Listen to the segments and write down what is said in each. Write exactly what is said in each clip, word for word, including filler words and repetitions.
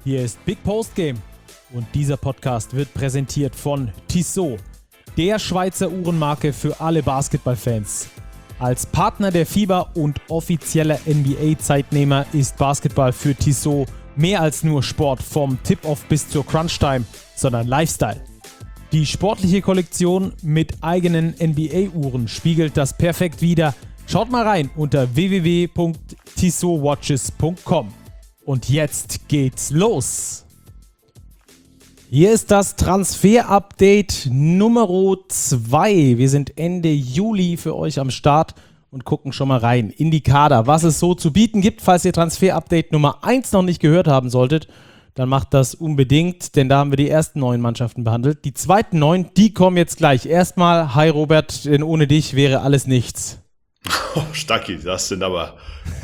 Hier ist Big Post Game und dieser Podcast wird präsentiert von Tissot, der Schweizer Uhrenmarke für alle Basketballfans. Als Partner der FIBA und offizieller N B A-Zeitnehmer ist Basketball für Tissot mehr als nur Sport vom Tip-Off bis zur Crunch-Time, sondern Lifestyle. Die sportliche Kollektion mit eigenen N B A-Uhren spiegelt das perfekt wider. Schaut mal rein unter w w w punkt tissot watches punkt com. Und jetzt geht's los. Hier ist das Transfer-Update Nummer zwei. Wir sind Ende Juli für euch am Start und gucken schon mal rein in die Kader, was es so zu bieten gibt. Falls ihr Transfer-Update Nummer eins noch nicht gehört haben solltet, dann macht das unbedingt, denn da haben wir die ersten neun Mannschaften behandelt. Die zweiten neun, die kommen jetzt gleich. Erstmal, hi Robert, denn ohne dich wäre alles nichts. Oh, Stacki, das sind aber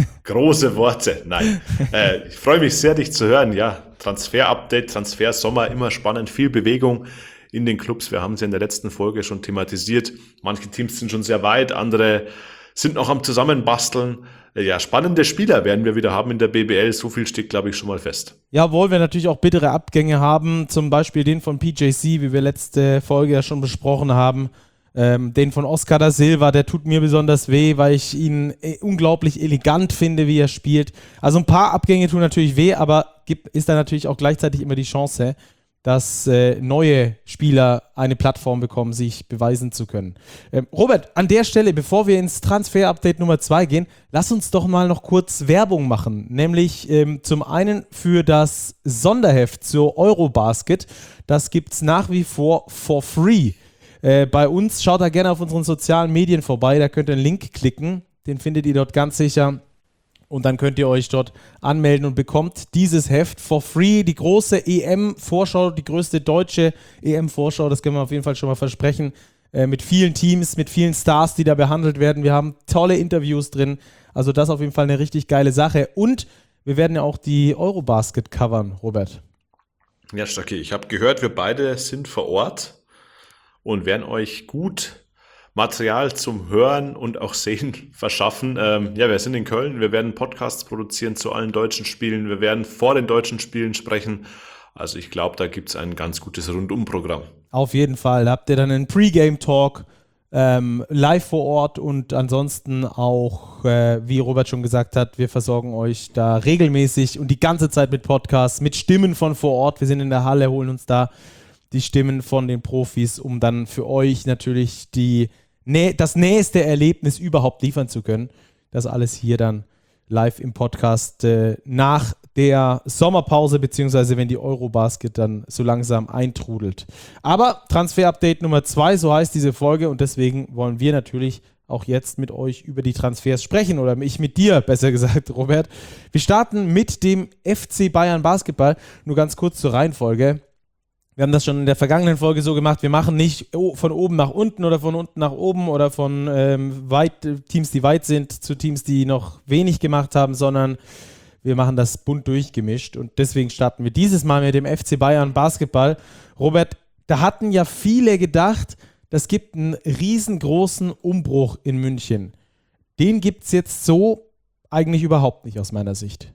große Worte. Nein, äh, ich freue mich sehr, dich zu hören. Ja, Transfer-Update, Transfer-Sommer, immer spannend, viel Bewegung in den Clubs. Wir haben es ja in der letzten Folge schon thematisiert. Manche Teams sind schon sehr weit, andere sind noch am Zusammenbasteln. Ja, spannende Spieler werden wir wieder haben in der B B L. So viel steht, glaube ich, schon mal fest. Ja, obwohl wir natürlich auch bittere Abgänge haben. Zum Beispiel den von P J C, wie wir letzte Folge ja schon besprochen haben. Ähm, den von Oscar da Silva, der tut mir besonders weh, weil ich ihn äh, unglaublich elegant finde, wie er spielt. Also ein paar Abgänge tun natürlich weh, aber gibt, ist da natürlich auch gleichzeitig immer die Chance, dass äh, neue Spieler eine Plattform bekommen, sich beweisen zu können. Ähm, Robert, an der Stelle, bevor wir ins Transfer-Update Nummer zwei gehen, lass uns doch mal noch kurz Werbung machen. Nämlich ähm, zum einen für das Sonderheft zur Eurobasket. Das gibt es nach wie vor for free. Äh, bei uns, schaut da gerne auf unseren sozialen Medien vorbei, da könnt ihr einen Link klicken, den findet ihr dort ganz sicher und dann könnt ihr euch dort anmelden und bekommt dieses Heft for free, die große E M-Vorschau, die größte deutsche E M-Vorschau, das können wir auf jeden Fall schon mal versprechen, äh, mit vielen Teams, mit vielen Stars, die da behandelt werden, wir haben tolle Interviews drin, also das auf jeden Fall eine richtig geile Sache und wir werden ja auch die Eurobasket covern, Robert. Ja, Stacki, ich habe gehört, wir beide sind vor Ort und werden euch gut Material zum Hören und auch Sehen verschaffen. Ähm, ja, wir sind in Köln, wir werden Podcasts produzieren zu allen deutschen Spielen, wir werden vor den deutschen Spielen sprechen. Also ich glaube, da gibt es ein ganz gutes Rundumprogramm. Auf jeden Fall. Da habt ihr dann einen Pre-Game-Talk ähm, live vor Ort und ansonsten auch, äh, wie Robert schon gesagt hat, wir versorgen euch da regelmäßig und die ganze Zeit mit Podcasts, mit Stimmen von vor Ort. Wir sind in der Halle, holen uns da die Stimmen von den Profis, um dann für euch natürlich die, nä- das nächste Erlebnis überhaupt liefern zu können. Das alles hier dann live im Podcast äh, nach der Sommerpause, beziehungsweise wenn die Eurobasket dann so langsam eintrudelt. Aber Transfer-Update Nummer zwei, so heißt diese Folge und deswegen wollen wir natürlich auch jetzt mit euch über die Transfers sprechen oder ich mit dir, besser gesagt, Robert. Wir starten mit dem F C Bayern Basketball. Nur ganz kurz zur Reihenfolge. Wir haben das schon in der vergangenen Folge so gemacht, wir machen nicht von oben nach unten oder von unten nach oben oder von ähm, weit, Teams, die weit sind, zu Teams, die noch wenig gemacht haben, sondern wir machen das bunt durchgemischt und deswegen starten wir dieses Mal mit dem F C Bayern Basketball. Robert, da hatten ja viele gedacht, das gibt einen riesengroßen Umbruch in München. Den gibt es jetzt so eigentlich überhaupt nicht aus meiner Sicht.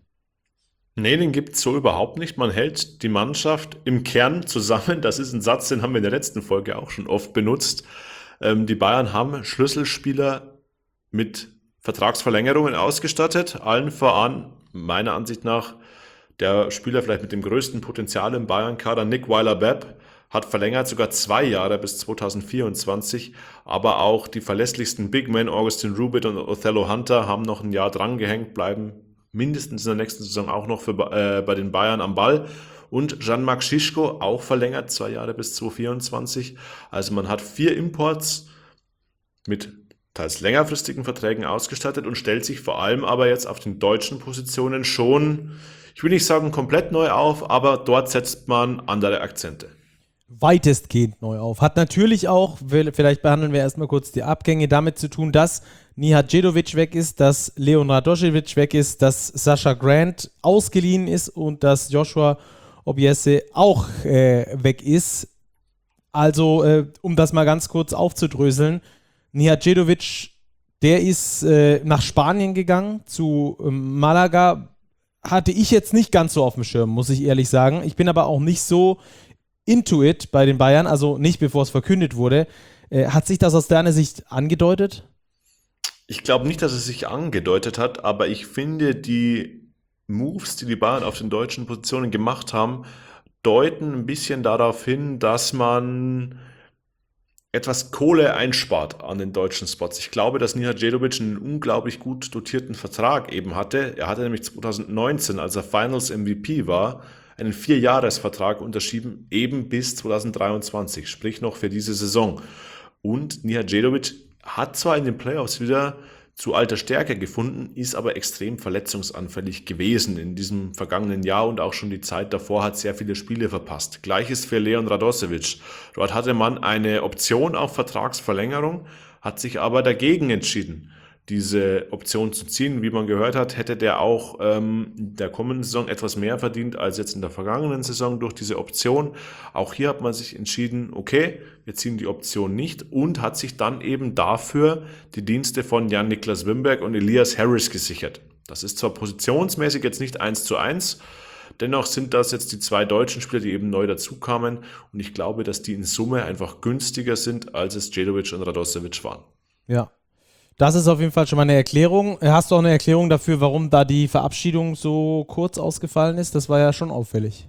Nee, den gibt es so überhaupt nicht. Man hält die Mannschaft im Kern zusammen. Das ist ein Satz, den haben wir in der letzten Folge auch schon oft benutzt. Ähm, die Bayern haben Schlüsselspieler mit Vertragsverlängerungen ausgestattet. Allen voran, meiner Ansicht nach, der Spieler vielleicht mit dem größten Potenzial im Bayern-Kader, Nick Weiler-Bepp, hat verlängert, sogar zwei Jahre bis zwanzig vierundzwanzig. Aber auch die verlässlichsten Big Men, Augustin Rubit und Othello Hunter, haben noch ein Jahr drangehängt, bleiben mindestens in der nächsten Saison auch noch für, äh, bei den Bayern am Ball. Und Jean-Marc Schischko auch verlängert, zwei Jahre bis zwanzig vierundzwanzig. Also man hat vier Imports mit teils längerfristigen Verträgen ausgestattet und stellt sich vor allem aber jetzt auf den deutschen Positionen schon, ich will nicht sagen komplett neu auf, aber dort setzt man andere Akzente. Weitestgehend neu auf. Hat natürlich auch, vielleicht behandeln wir erstmal kurz die Abgänge, damit zu tun, dass Nihat Djedovic weg ist, dass Leon Radošević weg ist, dass Sascha Grant ausgeliehen ist und dass Joshua Obiese auch äh, weg ist. Also, äh, um das mal ganz kurz aufzudröseln, Nihat Djedovic, der ist äh, nach Spanien gegangen, zu äh, Malaga, hatte ich jetzt nicht ganz so auf dem Schirm, muss ich ehrlich sagen. Ich bin aber auch nicht so into it bei den Bayern, also nicht bevor es verkündet wurde. Äh, hat sich das aus deiner Sicht angedeutet? Ich glaube nicht, dass es sich angedeutet hat, aber ich finde, die Moves, die die Bayern auf den deutschen Positionen gemacht haben, deuten ein bisschen darauf hin, dass man etwas Kohle einspart an den deutschen Spots. Ich glaube, dass Nihajedžić einen unglaublich gut dotierten Vertrag eben hatte. Er hatte nämlich zwanzig neunzehn, als er Finals M V P war, einen Vierjahresvertrag unterschrieben, eben bis zwanzig dreiundzwanzig, sprich noch für diese Saison. Und Nihajedžić hat zwar in den Playoffs wieder zu alter Stärke gefunden, ist aber extrem verletzungsanfällig gewesen in diesem vergangenen Jahr und auch schon die Zeit davor hat sehr viele Spiele verpasst. Gleiches für Leon Radosevic. Dort hatte man eine Option auf Vertragsverlängerung, hat sich aber dagegen entschieden, diese Option zu ziehen. Wie man gehört hat, hätte der auch ähm, in der kommenden Saison etwas mehr verdient als jetzt in der vergangenen Saison durch diese Option. Auch hier hat man sich entschieden, okay, wir ziehen die Option nicht und hat sich dann eben dafür die Dienste von Jan-Niklas Wimberg und Elias Harris gesichert. Das ist zwar positionsmäßig jetzt nicht eins zu eins, dennoch sind das jetzt die zwei deutschen Spieler, die eben neu dazukamen und ich glaube, dass die in Summe einfach günstiger sind, als es Djedovic und Radosevic waren. Ja. Das ist auf jeden Fall schon mal eine Erklärung. Hast du auch eine Erklärung dafür, warum da die Verabschiedung so kurz ausgefallen ist? Das war ja schon auffällig.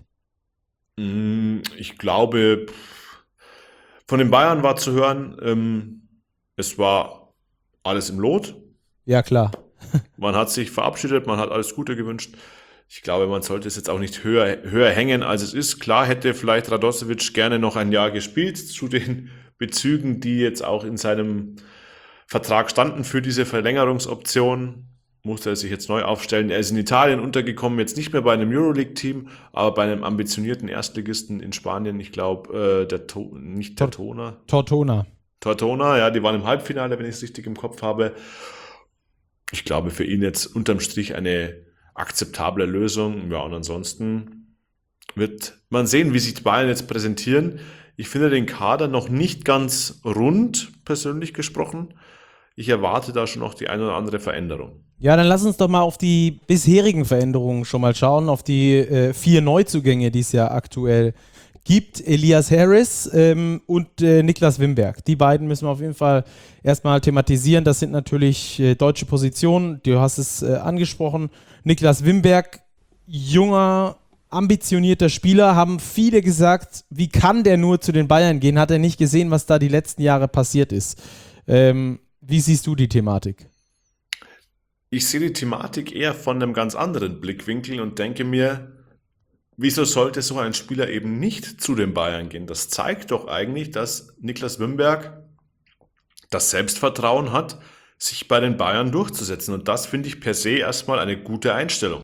Ich glaube, von den Bayern war zu hören, ähm, es war alles im Lot. Ja, klar. Man hat sich verabschiedet, man hat alles Gute gewünscht. Ich glaube, man sollte es jetzt auch nicht höher, höher hängen, als es ist. Klar hätte vielleicht Radosevic gerne noch ein Jahr gespielt zu den Bezügen, die jetzt auch in seinem Vertrag standen für diese Verlängerungsoption, musste er sich jetzt neu aufstellen. Er ist in Italien untergekommen, jetzt nicht mehr bei einem Euroleague-Team, aber bei einem ambitionierten Erstligisten in Spanien. Ich glaube, äh, der to- nicht der Tona. Tortona. Tortona, ja, die waren im Halbfinale, wenn ich es richtig im Kopf habe. Ich glaube, für ihn jetzt unterm Strich eine akzeptable Lösung. Ja, und ansonsten wird man sehen, wie sich die Bayern jetzt präsentieren. Ich finde den Kader noch nicht ganz rund, persönlich gesprochen. Ich erwarte da schon noch die eine oder andere Veränderung. Ja, dann lass uns doch mal auf die bisherigen Veränderungen schon mal schauen, auf die äh, vier Neuzugänge, die es ja aktuell gibt. Elias Harris ähm, und äh, Niklas Wimberg. Die beiden müssen wir auf jeden Fall erstmal thematisieren. Das sind natürlich äh, deutsche Positionen. Du hast es äh, angesprochen. Niklas Wimberg, junger, ambitionierter Spieler, haben viele gesagt, wie kann der nur zu den Bayern gehen? Hat er nicht gesehen, was da die letzten Jahre passiert ist? Ähm, wie siehst du die Thematik? Ich sehe die Thematik eher von einem ganz anderen Blickwinkel und denke mir, wieso sollte so ein Spieler eben nicht zu den Bayern gehen? Das zeigt doch eigentlich, dass Niklas Wimberg das Selbstvertrauen hat, sich bei den Bayern durchzusetzen. Und das finde ich per se erstmal eine gute Einstellung.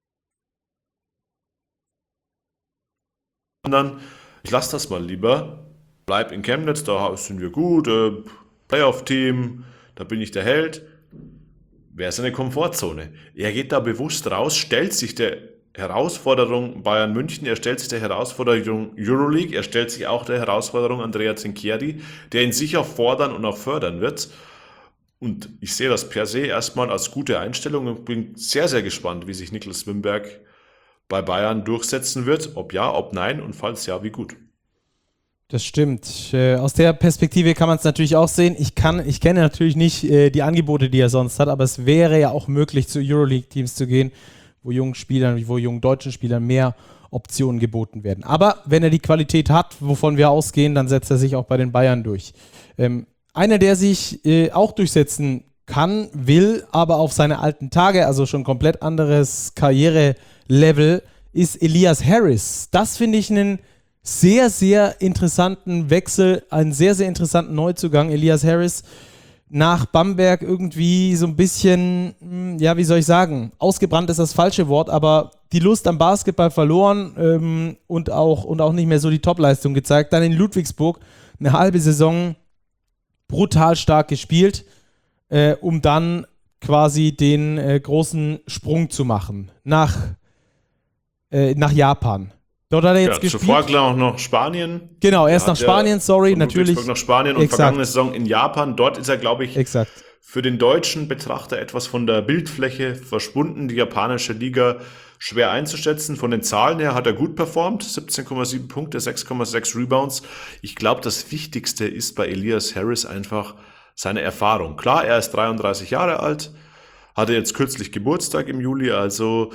Dann, ich lasse das mal lieber, bleib in Chemnitz, da sind wir gut, äh, Playoff-Team, da bin ich der Held. Wäre seine Komfortzone. Er geht da bewusst raus, stellt sich der Herausforderung Bayern München, er stellt sich der Herausforderung Euroleague, er stellt sich auch der Herausforderung Andrea Trinchieri, der ihn sicher fordern und auch fördern wird. Und ich sehe das per se erstmal als gute Einstellung und bin sehr, sehr gespannt, wie sich Niklas Wimberg bei Bayern durchsetzen wird. Ob ja, ob nein und falls ja, wie gut. Das stimmt. Äh, aus der Perspektive kann man es natürlich auch sehen. Ich kann, ich kenne natürlich nicht äh, die Angebote, die er sonst hat, aber es wäre ja auch möglich, zu Euroleague-Teams zu gehen, wo jungen Spielern, wo jungen deutschen Spielern mehr Optionen geboten werden. Aber wenn er die Qualität hat, wovon wir ausgehen, dann setzt er sich auch bei den Bayern durch. Ähm, einer, der sich äh, auch durchsetzen kann, will, aber auf seine alten Tage, also schon komplett anderes Karrierelevel, ist Elias Harris. Das finde ich einen sehr, sehr interessanten Wechsel, einen sehr, sehr interessanten Neuzugang. Elias Harris nach Bamberg irgendwie so ein bisschen, ja, wie soll ich sagen, ausgebrannt ist das falsche Wort, aber die Lust am Basketball verloren ähm, und, auch, und auch nicht mehr so die Topleistung gezeigt. Dann in Ludwigsburg eine halbe Saison brutal stark gespielt, äh, um dann quasi den äh, großen Sprung zu machen nach, äh, nach Japan. Dort hat er jetzt ja, gespielt. Zuvor klar auch noch Spanien. Genau, erst nach Spanien, sorry, natürlich. Nach Spanien und Exakt. Vergangene Saison in Japan. Dort ist er, glaube ich, Exakt. für den deutschen Betrachter etwas von der Bildfläche verschwunden. Die japanische Liga schwer einzuschätzen. Von den Zahlen her hat er gut performt, siebzehn Komma sieben Punkte, sechs Komma sechs Rebounds. Ich glaube, das Wichtigste ist bei Elias Harris einfach seine Erfahrung. Klar, er ist dreiunddreißig Jahre alt, hatte jetzt kürzlich Geburtstag im Juli, also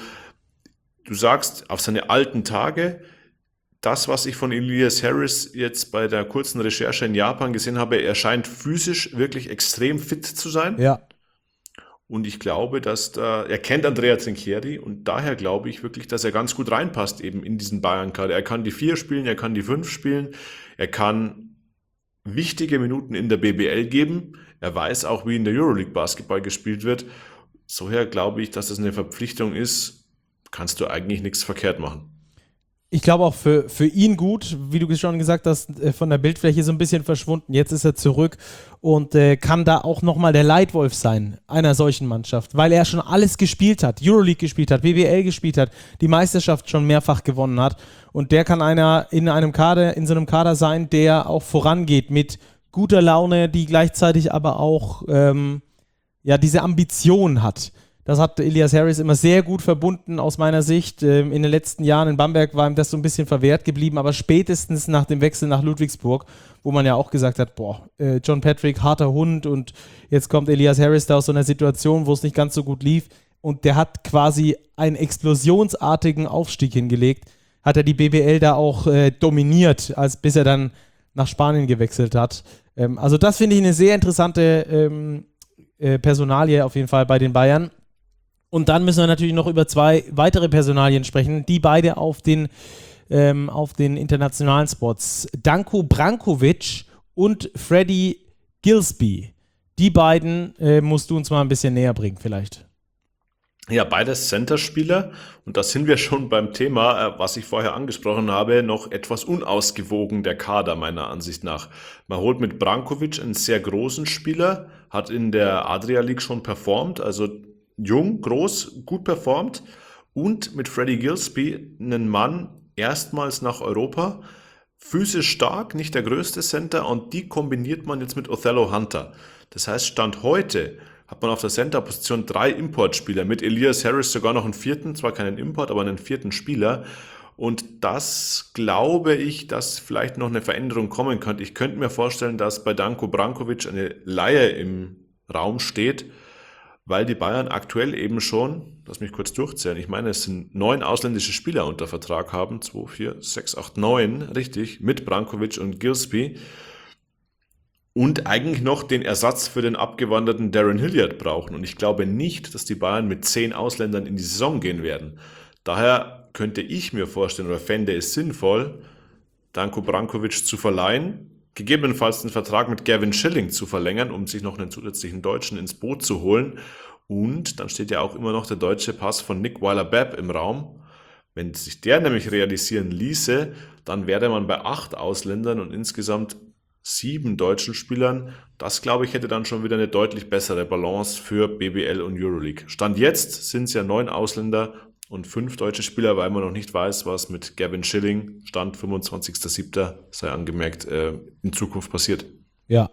du sagst, auf seine alten Tage, das, was ich von Elias Harris jetzt bei der kurzen Recherche in Japan gesehen habe, er scheint physisch wirklich extrem fit zu sein. Ja. Und ich glaube, dass da, er kennt Andrea Trinchieri und daher glaube ich wirklich, dass er ganz gut reinpasst eben in diesen Bayern-Kader. Er kann die vier spielen, er kann die fünf spielen, er kann wichtige Minuten in der B B L geben. Er weiß auch, wie in der Euroleague Basketball gespielt wird. Soher glaube ich, dass das eine Verpflichtung ist, kannst du eigentlich nichts verkehrt machen. Ich glaube auch für, für ihn gut, wie du schon gesagt hast, von der Bildfläche so ein bisschen verschwunden. Jetzt ist er zurück und äh, kann da auch nochmal der Leitwolf sein einer solchen Mannschaft, weil er schon alles gespielt hat, Euroleague gespielt hat, B B L gespielt hat, die Meisterschaft schon mehrfach gewonnen hat und der kann einer in einem Kader, in so einem Kader sein, der auch vorangeht mit guter Laune, die gleichzeitig aber auch ähm, ja, diese Ambition hat. Das hat Elias Harris immer sehr gut verbunden aus meiner Sicht. In den letzten Jahren in Bamberg war ihm das so ein bisschen verwehrt geblieben, aber spätestens nach dem Wechsel nach Ludwigsburg, wo man ja auch gesagt hat, boah, John Patrick, harter Hund und jetzt kommt Elias Harris da aus so einer Situation, wo es nicht ganz so gut lief und der hat quasi einen explosionsartigen Aufstieg hingelegt, hat er die B B L da auch äh, dominiert, als bis er dann nach Spanien gewechselt hat. Ähm, also das finde ich eine sehr interessante ähm, äh, Personalie auf jeden Fall bei den Bayern. Und dann müssen wir natürlich noch über zwei weitere Personalien sprechen, die beide auf den, ähm, auf den internationalen Spots. Danko Brankovic und Freddie Gillespie. Die beiden äh, musst du uns mal ein bisschen näher bringen vielleicht. Ja, beides Centerspieler und da sind wir schon beim Thema, äh, was ich vorher angesprochen habe, noch etwas unausgewogen der Kader meiner Ansicht nach. Man holt mit Brankovic einen sehr großen Spieler, hat in der Adria League schon performt, also jung, groß, gut performt und mit Freddie Gillespie einen Mann erstmals nach Europa, physisch stark, nicht der größte Center und die kombiniert man jetzt mit Othello Hunter. Das heißt, Stand heute hat man auf der Center-Position drei Importspieler, mit Elias Harris sogar noch einen vierten, zwar keinen Import, aber einen vierten Spieler und das glaube ich, dass vielleicht noch eine Veränderung kommen könnte. Ich könnte mir vorstellen, dass bei Danko Brankovic eine Leihe im Raum steht, weil die Bayern aktuell eben schon, lass mich kurz durchzählen, ich meine, es sind neun ausländische Spieler unter Vertrag haben, zwei, vier, sechs, acht, neun, richtig, mit Brankovic und Gillespie und eigentlich noch den Ersatz für den abgewanderten Darren Hilliard brauchen. Und ich glaube nicht, dass die Bayern mit zehn Ausländern in die Saison gehen werden. Daher könnte ich mir vorstellen oder fände es sinnvoll, Danko Brankovic zu verleihen, gegebenenfalls den Vertrag mit Gavin Schilling zu verlängern, um sich noch einen zusätzlichen Deutschen ins Boot zu holen. Und dann steht ja auch immer noch der deutsche Pass von Nick Weiler-Babb im Raum. Wenn sich der nämlich realisieren ließe, dann wäre man bei acht Ausländern und insgesamt sieben deutschen Spielern. Das, glaube ich, hätte dann schon wieder eine deutlich bessere Balance für B B L und Euroleague. Stand jetzt sind es ja neun Ausländer und fünf deutsche Spieler, weil man noch nicht weiß, was mit Gavin Schilling, Stand fünfundzwanzigster siebter sei angemerkt, äh, in Zukunft passiert. Ja,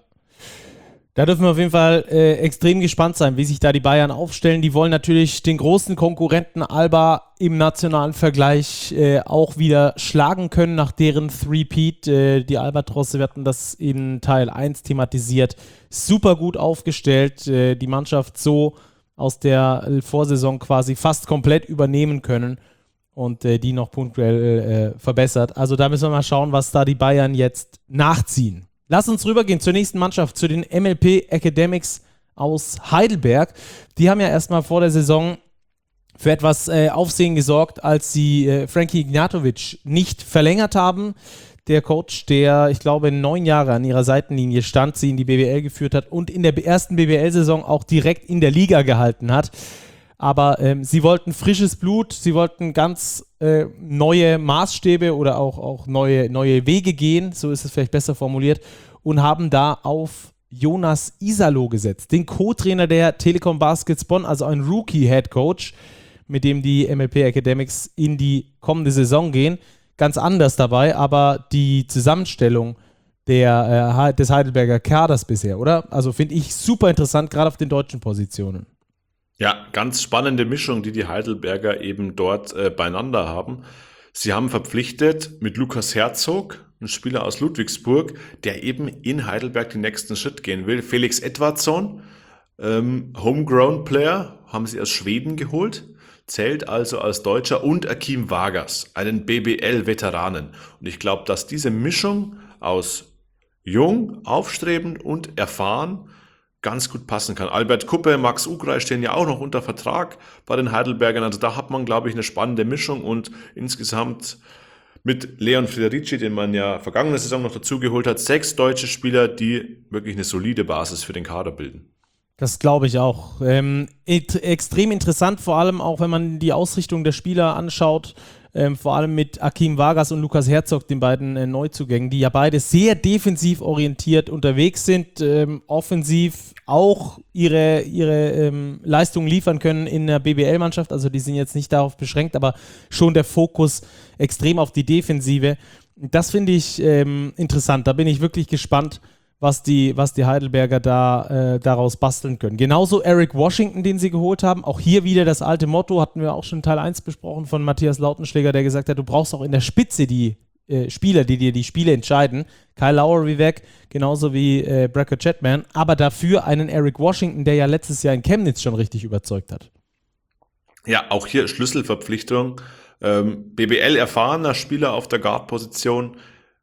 da dürfen wir auf jeden Fall äh, extrem gespannt sein, wie sich da die Bayern aufstellen. Die wollen natürlich den großen Konkurrenten Alba im nationalen Vergleich äh, auch wieder schlagen können nach deren Three-Peat. Äh, die Albatrosse, wir hatten das in Teil eins thematisiert, super gut aufgestellt, äh, die Mannschaft so aus der Vorsaison quasi fast komplett übernehmen können und äh, die noch punktuell äh, verbessert. Also da müssen wir mal schauen, was da die Bayern jetzt nachziehen. Lass uns rübergehen zur nächsten Mannschaft, zu den M L P Academics aus Heidelberg. Die haben ja erstmal vor der Saison für etwas äh, Aufsehen gesorgt, als sie äh, Frankie Ignatovic nicht verlängert haben. Der Coach, der, ich glaube, neun Jahre an ihrer Seitenlinie stand, sie in die B B L geführt hat und in der ersten B B L-Saison auch direkt in der Liga gehalten hat. Aber ähm, sie wollten frisches Blut, sie wollten ganz äh, neue Maßstäbe oder auch, auch neue, neue Wege gehen, so ist es vielleicht besser formuliert, und haben da auf Jonas Isalo gesetzt, den Co-Trainer der Telekom Baskets Bonn, also ein Rookie-Head-Coach, mit dem die M L P Academics in die kommende Saison gehen. Ganz anders dabei, aber die Zusammenstellung der, äh, des Heidelberger Kaders bisher, oder? Also finde ich super interessant, gerade auf den deutschen Positionen. Ja, ganz spannende Mischung, die die Heidelberger eben dort äh, beieinander haben. Sie haben verpflichtet mit Lukas Herzog, ein Spieler aus Ludwigsburg, der eben in Heidelberg den nächsten Schritt gehen will. Felix Edvardsson, ähm, Homegrown Player, haben sie aus Schweden geholt, zählt also als Deutscher, und Akim Vargas, einen B B L-Veteranen. Und ich glaube, dass diese Mischung aus jung, aufstrebend und erfahren ganz gut passen kann. Albert Kuppe, Max Ugrei stehen ja auch noch unter Vertrag bei den Heidelbergern. Also da hat man, glaube ich, eine spannende Mischung, und insgesamt mit Leon Federici, den man ja vergangene Saison noch dazugeholt hat, sechs deutsche Spieler, die wirklich eine solide Basis für den Kader bilden. Das glaube ich auch. Ähm, et- extrem interessant, vor allem auch, wenn man die Ausrichtung der Spieler anschaut, ähm, vor allem mit Akim Vargas und Lukas Herzog, den beiden äh, Neuzugängen, die ja beide sehr defensiv orientiert unterwegs sind, ähm, offensiv auch ihre, ihre ähm, Leistungen liefern können in der B B L-Mannschaft. Also die sind jetzt nicht darauf beschränkt, aber schon der Fokus extrem auf die Defensive. Das finde ich ähm, interessant. Da bin ich wirklich gespannt, was die, was die Heidelberger da äh, daraus basteln können. Genauso Eric Washington, den sie geholt haben. Auch hier wieder das alte Motto, hatten wir auch schon in Teil eins besprochen von Matthias Lautenschläger, der gesagt hat, du brauchst auch in der Spitze die äh, Spieler, die dir die Spiele entscheiden. Kyle Lowry weg, genauso wie äh, Bracker Chapman, aber dafür einen Eric Washington, der ja letztes Jahr in Chemnitz schon richtig überzeugt hat. Ja, auch hier Schlüsselverpflichtung. Ähm, B B L-erfahrener Spieler auf der Guard-Position.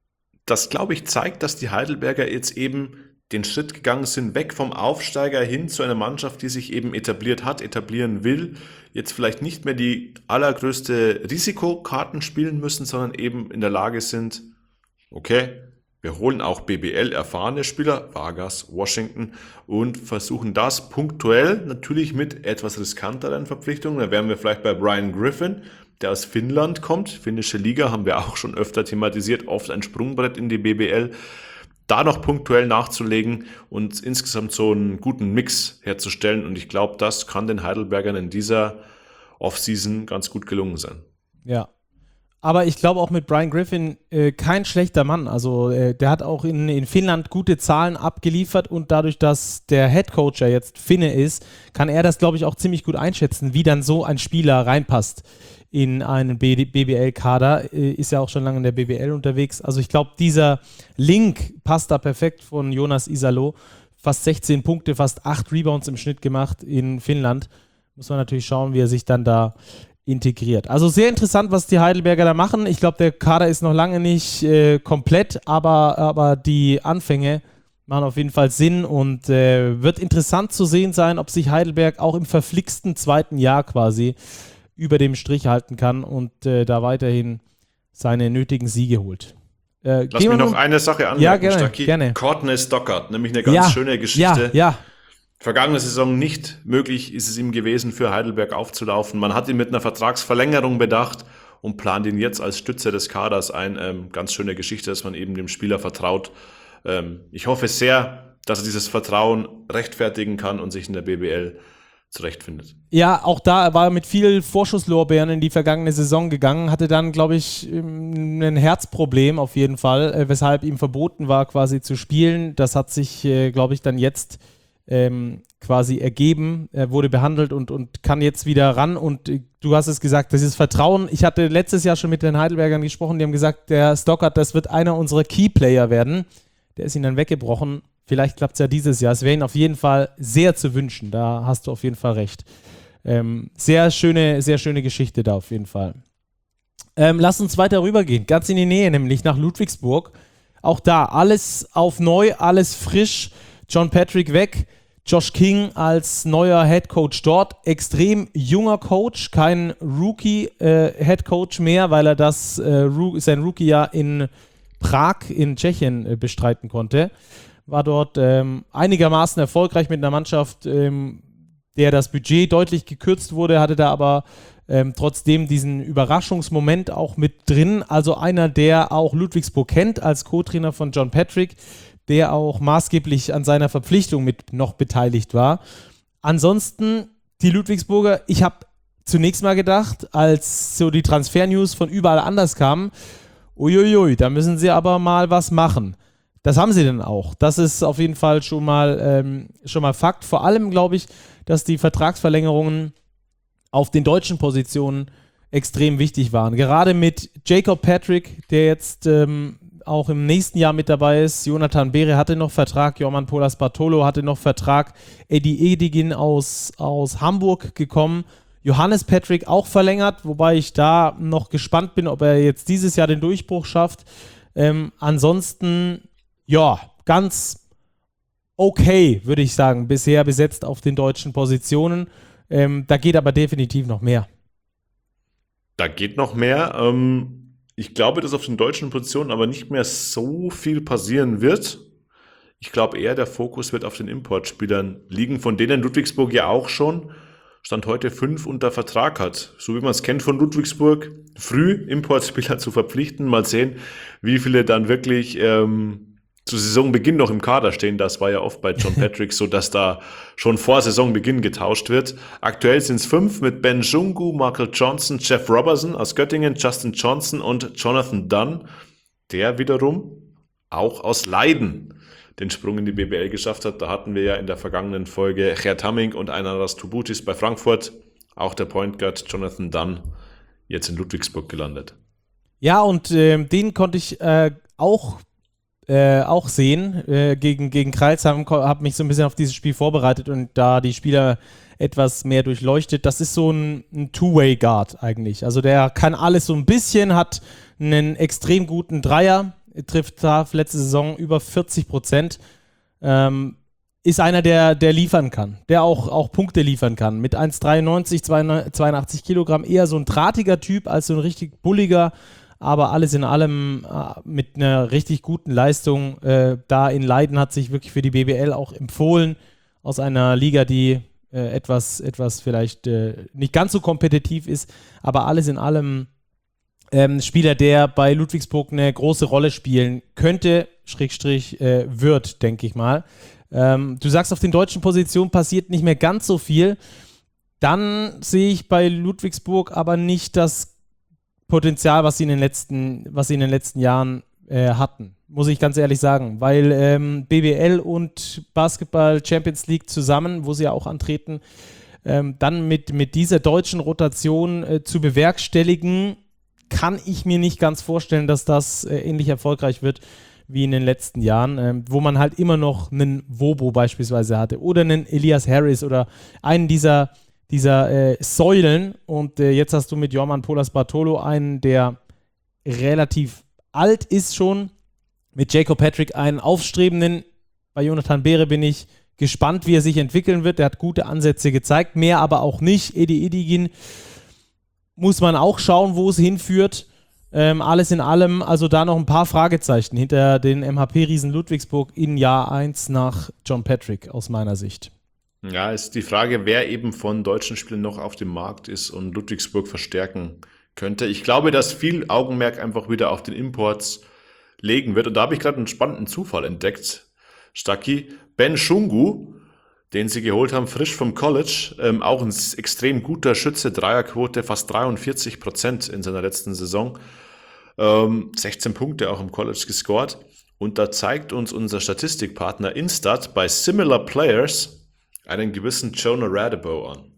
Das, glaube ich, zeigt, dass die Heidelberger jetzt eben den Schritt gegangen sind, weg vom Aufsteiger hin zu einer Mannschaft, die sich eben etabliert hat, etablieren will, jetzt vielleicht nicht mehr die allergrößte Risikokarten spielen müssen, sondern eben in der Lage sind, okay, wir holen auch B B L-erfahrene Spieler, Vargas, Washington, und versuchen das punktuell, natürlich mit etwas riskanteren Verpflichtungen. Da wären wir vielleicht bei Brian Griffin, der aus Finnland kommt. Finnische Liga haben wir auch schon öfter thematisiert, oft ein Sprungbrett in die B B L. Da noch punktuell nachzulegen und insgesamt so einen guten Mix herzustellen. Und ich glaube, das kann den Heidelbergern in dieser Offseason ganz gut gelungen sein. Ja. Aber ich glaube auch mit Brian Griffin äh, kein schlechter Mann. Also äh, der hat auch in, in Finnland gute Zahlen abgeliefert, und dadurch, dass der Headcoach ja jetzt Finne ist, kann er das, glaube ich, auch ziemlich gut einschätzen, wie dann so ein Spieler reinpasst in einen B B L-Kader. Äh, ist ja auch schon lange in der B B L unterwegs. Also ich glaube, dieser Link passt da perfekt von Jonas Isalo. Fast sechzehn Punkte, fast acht Rebounds im Schnitt gemacht in Finnland. Muss man natürlich schauen, wie er sich dann da integriert. Also sehr interessant, was die Heidelberger da machen. Ich glaube, der Kader ist noch lange nicht äh, komplett, aber, aber die Anfänge machen auf jeden Fall Sinn, und äh, wird interessant zu sehen sein, ob sich Heidelberg auch im verflixten zweiten Jahr quasi über dem Strich halten kann und äh, da weiterhin seine nötigen Siege holt. Äh, Lass mich noch eine Sache anmerken, ja, gerne, Stacki. gerne. Courtney Stockard, nämlich eine ganz ja, schöne Geschichte. Ja, ja. Vergangene Saison nicht möglich ist es ihm gewesen, für Heidelberg aufzulaufen. Man hat ihn mit einer Vertragsverlängerung bedacht und plant ihn jetzt als Stütze des Kaders ein. Ähm, ganz schöne Geschichte, dass man eben dem Spieler vertraut. Ähm, ich hoffe sehr, dass er dieses Vertrauen rechtfertigen kann und sich in der B B L zurechtfindet. Ja, auch da war er mit viel Vorschusslorbeeren in die vergangene Saison gegangen, hatte dann, glaube ich, ein Herzproblem auf jeden Fall, äh, weshalb ihm verboten war, quasi zu spielen. Das hat sich, äh, glaube ich, dann jetzt ähm, quasi ergeben. Er wurde behandelt und, und kann jetzt wieder ran, und äh, du hast es gesagt, das ist Vertrauen. Ich hatte letztes Jahr schon mit den Heidelbergern gesprochen, die haben gesagt, der Stockard, das wird einer unserer Keyplayer werden. Der ist ihnen dann weggebrochen. Vielleicht klappt es ja dieses Jahr. Es wäre ihnen auf jeden Fall sehr zu wünschen. Da hast du auf jeden Fall recht. Ähm, sehr schöne, sehr schöne Geschichte da auf jeden Fall. Ähm, lass uns weiter rübergehen. Ganz in die Nähe, nämlich nach Ludwigsburg. Auch da alles auf neu, alles frisch. John Patrick weg. Josh King als neuer Headcoach dort. Extrem junger Coach, kein Rookie-Headcoach äh, mehr, weil er das äh, Ru- sein Rookie-Jahr in Prag in Tschechien äh, bestreiten konnte. War dort ähm, einigermaßen erfolgreich mit einer Mannschaft, ähm, der das Budget deutlich gekürzt wurde, hatte da aber ähm, trotzdem diesen Überraschungsmoment auch mit drin. Also einer, der auch Ludwigsburg kennt als Co-Trainer von John Patrick, der auch maßgeblich an seiner Verpflichtung mit noch beteiligt war. Ansonsten die Ludwigsburger, ich habe zunächst mal gedacht, als so die Transfer-News von überall anders kamen, uiuiui, da müssen sie aber mal was machen. Das haben sie denn auch. Das ist auf jeden Fall schon mal, ähm, schon mal Fakt. Vor allem glaube ich, dass die Vertragsverlängerungen auf den deutschen Positionen extrem wichtig waren. Gerade mit Jacob Patrick, der jetzt ähm, auch im nächsten Jahr mit dabei ist. Jonathan Behre hatte noch Vertrag, Jorman Polas Bartolo hatte noch Vertrag, Eddie Edigin aus, aus Hamburg gekommen, Johannes Patrick auch verlängert, wobei ich da noch gespannt bin, ob er jetzt dieses Jahr den Durchbruch schafft. Ähm, ansonsten, ja, ganz okay, würde ich sagen, bisher besetzt auf den deutschen Positionen. Ähm, da geht aber definitiv noch mehr. Da geht noch mehr. Ähm Ich glaube, dass auf den deutschen Positionen aber nicht mehr so viel passieren wird. Ich glaube eher, der Fokus wird auf den Importspielern liegen, von denen Ludwigsburg ja auch schon Stand heute fünf unter Vertrag hat. So wie man es kennt von Ludwigsburg, früh Importspieler zu verpflichten. Mal sehen, wie viele dann wirklich ähm, zu Saisonbeginn noch im Kader stehen. Das war ja oft bei John Patrick so, dass da schon vor Saisonbeginn getauscht wird. Aktuell sind es fünf mit Ben Shungu, Michael Johnson, Jeff Robertson aus Göttingen, Justin Johnson und Jonathan Dunn, der wiederum auch aus Leiden den Sprung in die B B L geschafft hat. Da hatten wir ja in der vergangenen Folge Gerd Hamming und Einaras Tubutis bei Frankfurt. Auch der Point Guard Jonathan Dunn jetzt in Ludwigsburg gelandet. Ja, und äh, den konnte ich äh, auch Äh, auch sehen äh, gegen, gegen Crailsheim, habe mich so ein bisschen auf dieses Spiel vorbereitet und da die Spieler etwas mehr durchleuchtet. Das ist so ein, ein Two-Way-Guard eigentlich. Also der kann alles so ein bisschen, hat einen extrem guten Dreier, trifft da letzte Saison über vierzig Prozent. Ähm, ist einer, der, der liefern kann, der auch, auch Punkte liefern kann. Mit eins Komma dreiundneunzig, zweiundachtzig Kilogramm, eher so ein drahtiger Typ als so ein richtig bulliger, aber alles in allem äh, mit einer richtig guten Leistung. Äh, da in Leiden hat sich wirklich für die B B L auch empfohlen, aus einer Liga, die äh, etwas, etwas vielleicht äh, nicht ganz so kompetitiv ist, aber alles in allem ähm, Spieler, der bei Ludwigsburg eine große Rolle spielen könnte, Schrägstrich äh, wird, denke ich mal. Ähm, du sagst, auf den deutschen Positionen passiert nicht mehr ganz so viel. Dann sehe ich bei Ludwigsburg aber nicht das Potenzial, was sie in den letzten, was sie in den letzten Jahren äh, hatten, muss ich ganz ehrlich sagen, weil ähm, B B L und Basketball Champions League zusammen, wo sie ja auch antreten, ähm, dann mit, mit dieser deutschen Rotation äh, zu bewerkstelligen, kann ich mir nicht ganz vorstellen, dass das äh, ähnlich erfolgreich wird wie in den letzten Jahren, ähm, wo man halt immer noch einen Wobo beispielsweise hatte oder einen Elias Harris oder einen dieser dieser äh, Säulen und äh, jetzt hast du mit Jorman Polas Bartolo einen, der relativ alt ist schon, mit Jacob Patrick einen aufstrebenden. Bei Jonathan Behre bin ich gespannt, wie er sich entwickeln wird. Der hat gute Ansätze gezeigt, mehr aber auch nicht. Eddie Edigin muss man auch schauen, wo es hinführt. Ähm, alles in allem, also da noch ein paar Fragezeichen hinter den M H P-Riesen Ludwigsburg in Jahr eins nach John Patrick aus meiner Sicht. Ja, ist die Frage, wer eben von deutschen Spielern noch auf dem Markt ist und Ludwigsburg verstärken könnte. Ich glaube, dass viel Augenmerk einfach wieder auf den Imports legen wird. Und da habe ich gerade einen spannenden Zufall entdeckt, Stacki. Ben Shungu, den sie geholt haben, frisch vom College, ähm, auch ein extrem guter Schütze, Dreierquote, fast dreiundvierzig Prozent in seiner letzten Saison. Ähm, sechzehn Punkte auch im College gescored. Und da zeigt uns unser Statistikpartner Instat bei Similar Players einen gewissen Jonah Radebo an.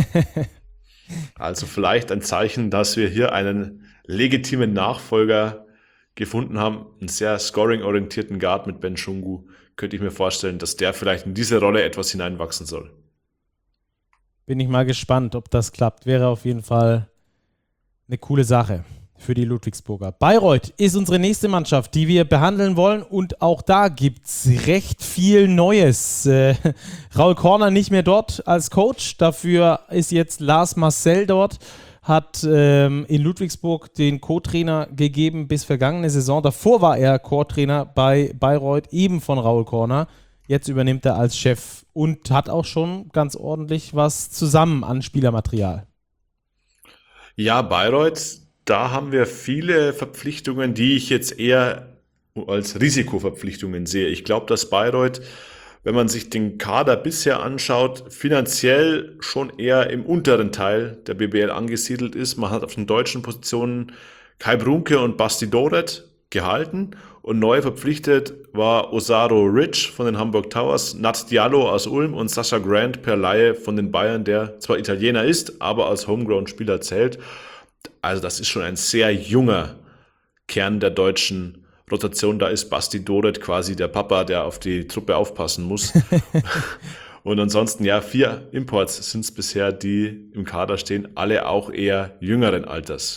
Also vielleicht ein Zeichen, dass wir hier einen legitimen Nachfolger gefunden haben, einen sehr scoring-orientierten Guard mit Ben Shungu. Könnte ich mir vorstellen, dass der vielleicht in diese Rolle etwas hineinwachsen soll. Bin ich mal gespannt, ob das klappt. Wäre auf jeden Fall eine coole Sache für die Ludwigsburger. Bayreuth ist unsere nächste Mannschaft, die wir behandeln wollen und auch da gibt es recht viel Neues. Äh, Raul Korner nicht mehr dort als Coach, dafür ist jetzt Lars Marcel dort, hat ähm, in Ludwigsburg den Co-Trainer gegeben bis vergangene Saison. Davor war er Co-Trainer bei Bayreuth, eben von Raul Korner. Jetzt übernimmt er als Chef und hat auch schon ganz ordentlich was zusammen an Spielermaterial. Ja, Bayreuth, da haben wir viele Verpflichtungen, die ich jetzt eher als Risikoverpflichtungen sehe. Ich glaube, dass Bayreuth, wenn man sich den Kader bisher anschaut, finanziell schon eher im unteren Teil der B B L angesiedelt ist. Man hat auf den deutschen Positionen Kai Brunke und Basti Doret, gehalten und neu verpflichtet war Osaro Rich von den Hamburg Towers, Nat Diallo aus Ulm und Sascha Grant per Laie von den Bayern, der zwar Italiener ist, aber als Homegrown-Spieler zählt. Also das ist schon ein sehr junger Kern der deutschen Rotation. Da ist Basti Doret quasi der Papa, der auf die Truppe aufpassen muss. Und ansonsten, ja, vier Imports sind es bisher, die im Kader stehen, alle auch eher jüngeren Alters.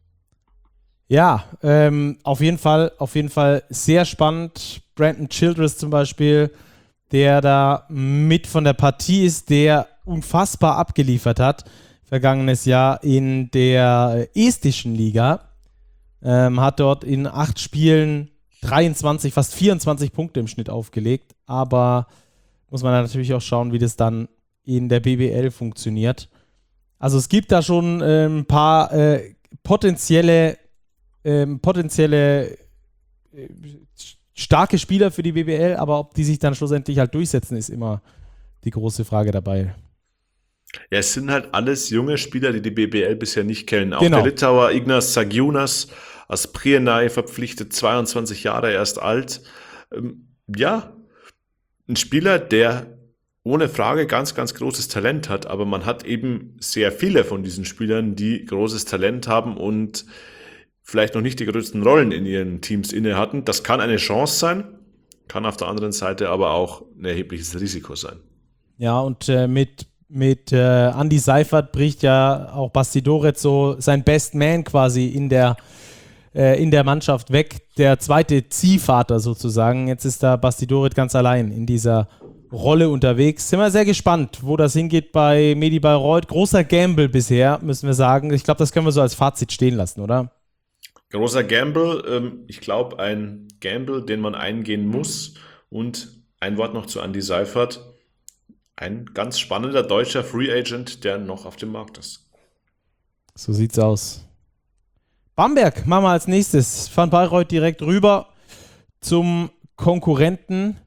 Ja, ähm, auf jeden Fall, auf jeden Fall sehr spannend. Brandon Childress zum Beispiel, der da mit von der Partie ist, der unfassbar abgeliefert hat, vergangenes Jahr in der estischen Liga. Ähm, hat dort in acht Spielen dreiundzwanzig, fast vierundzwanzig Punkte im Schnitt aufgelegt, aber muss man natürlich auch schauen, wie das dann in der B B L funktioniert. Also es gibt da schon äh, ein paar äh, potenzielle Ähm, potenzielle äh, starke Spieler für die B B L, aber ob die sich dann schlussendlich halt durchsetzen, ist immer die große Frage dabei. Ja, es sind halt alles junge Spieler, die die B B L bisher nicht kennen. Auch Genau. der Litauer Ignas Sagiunas aus Prienai verpflichtet, zweiundzwanzig Jahre erst alt. Ähm, ja, ein Spieler, der ohne Frage ganz, ganz großes Talent hat, aber man hat eben sehr viele von diesen Spielern, die großes Talent haben und vielleicht noch nicht die größten Rollen in ihren Teams inne hatten. Das kann eine Chance sein, kann auf der anderen Seite aber auch ein erhebliches Risiko sein. Ja, und äh, mit, mit äh, Andy Seifert bricht ja auch Basti Doret so sein Best Man quasi in der, äh, in der Mannschaft weg. Der zweite Ziehvater sozusagen. Jetzt ist da Basti Doret ganz allein in dieser Rolle unterwegs. Sind wir sehr gespannt, wo das hingeht bei Medi Bayreuth. Großer Gamble bisher, müssen wir sagen. Ich glaube, das können wir so als Fazit stehen lassen, oder? Großer Gamble, ähm, ich glaube ein Gamble, den man eingehen muss. Und ein Wort noch zu Andy Seifert. Ein ganz spannender deutscher Free Agent, der noch auf dem Markt ist. So sieht's aus. Bamberg machen wir als nächstes. Von Bayreuth direkt rüber zum Konkurrenten.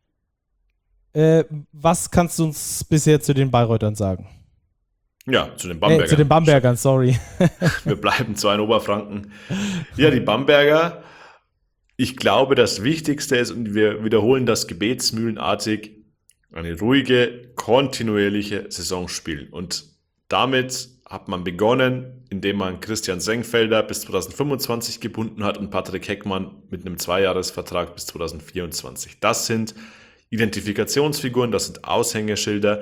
Äh, was kannst du uns bisher zu den Bayreutern sagen? Ja, zu den Bambergern. Äh, zu den Bambergern, sorry. Wir bleiben zwar in Oberfranken. Ja, die Bamberger, ich glaube, das Wichtigste ist, und wir wiederholen das gebetsmühlenartig, eine ruhige, kontinuierliche Saison spielen. Und damit hat man begonnen, indem man Christian Sengfelder bis zweitausendfünfundzwanzig gebunden hat und Patrick Heckmann mit einem Zweijahresvertrag bis zweitausendvierundzwanzig. Das sind Identifikationsfiguren, das sind Aushängeschilder,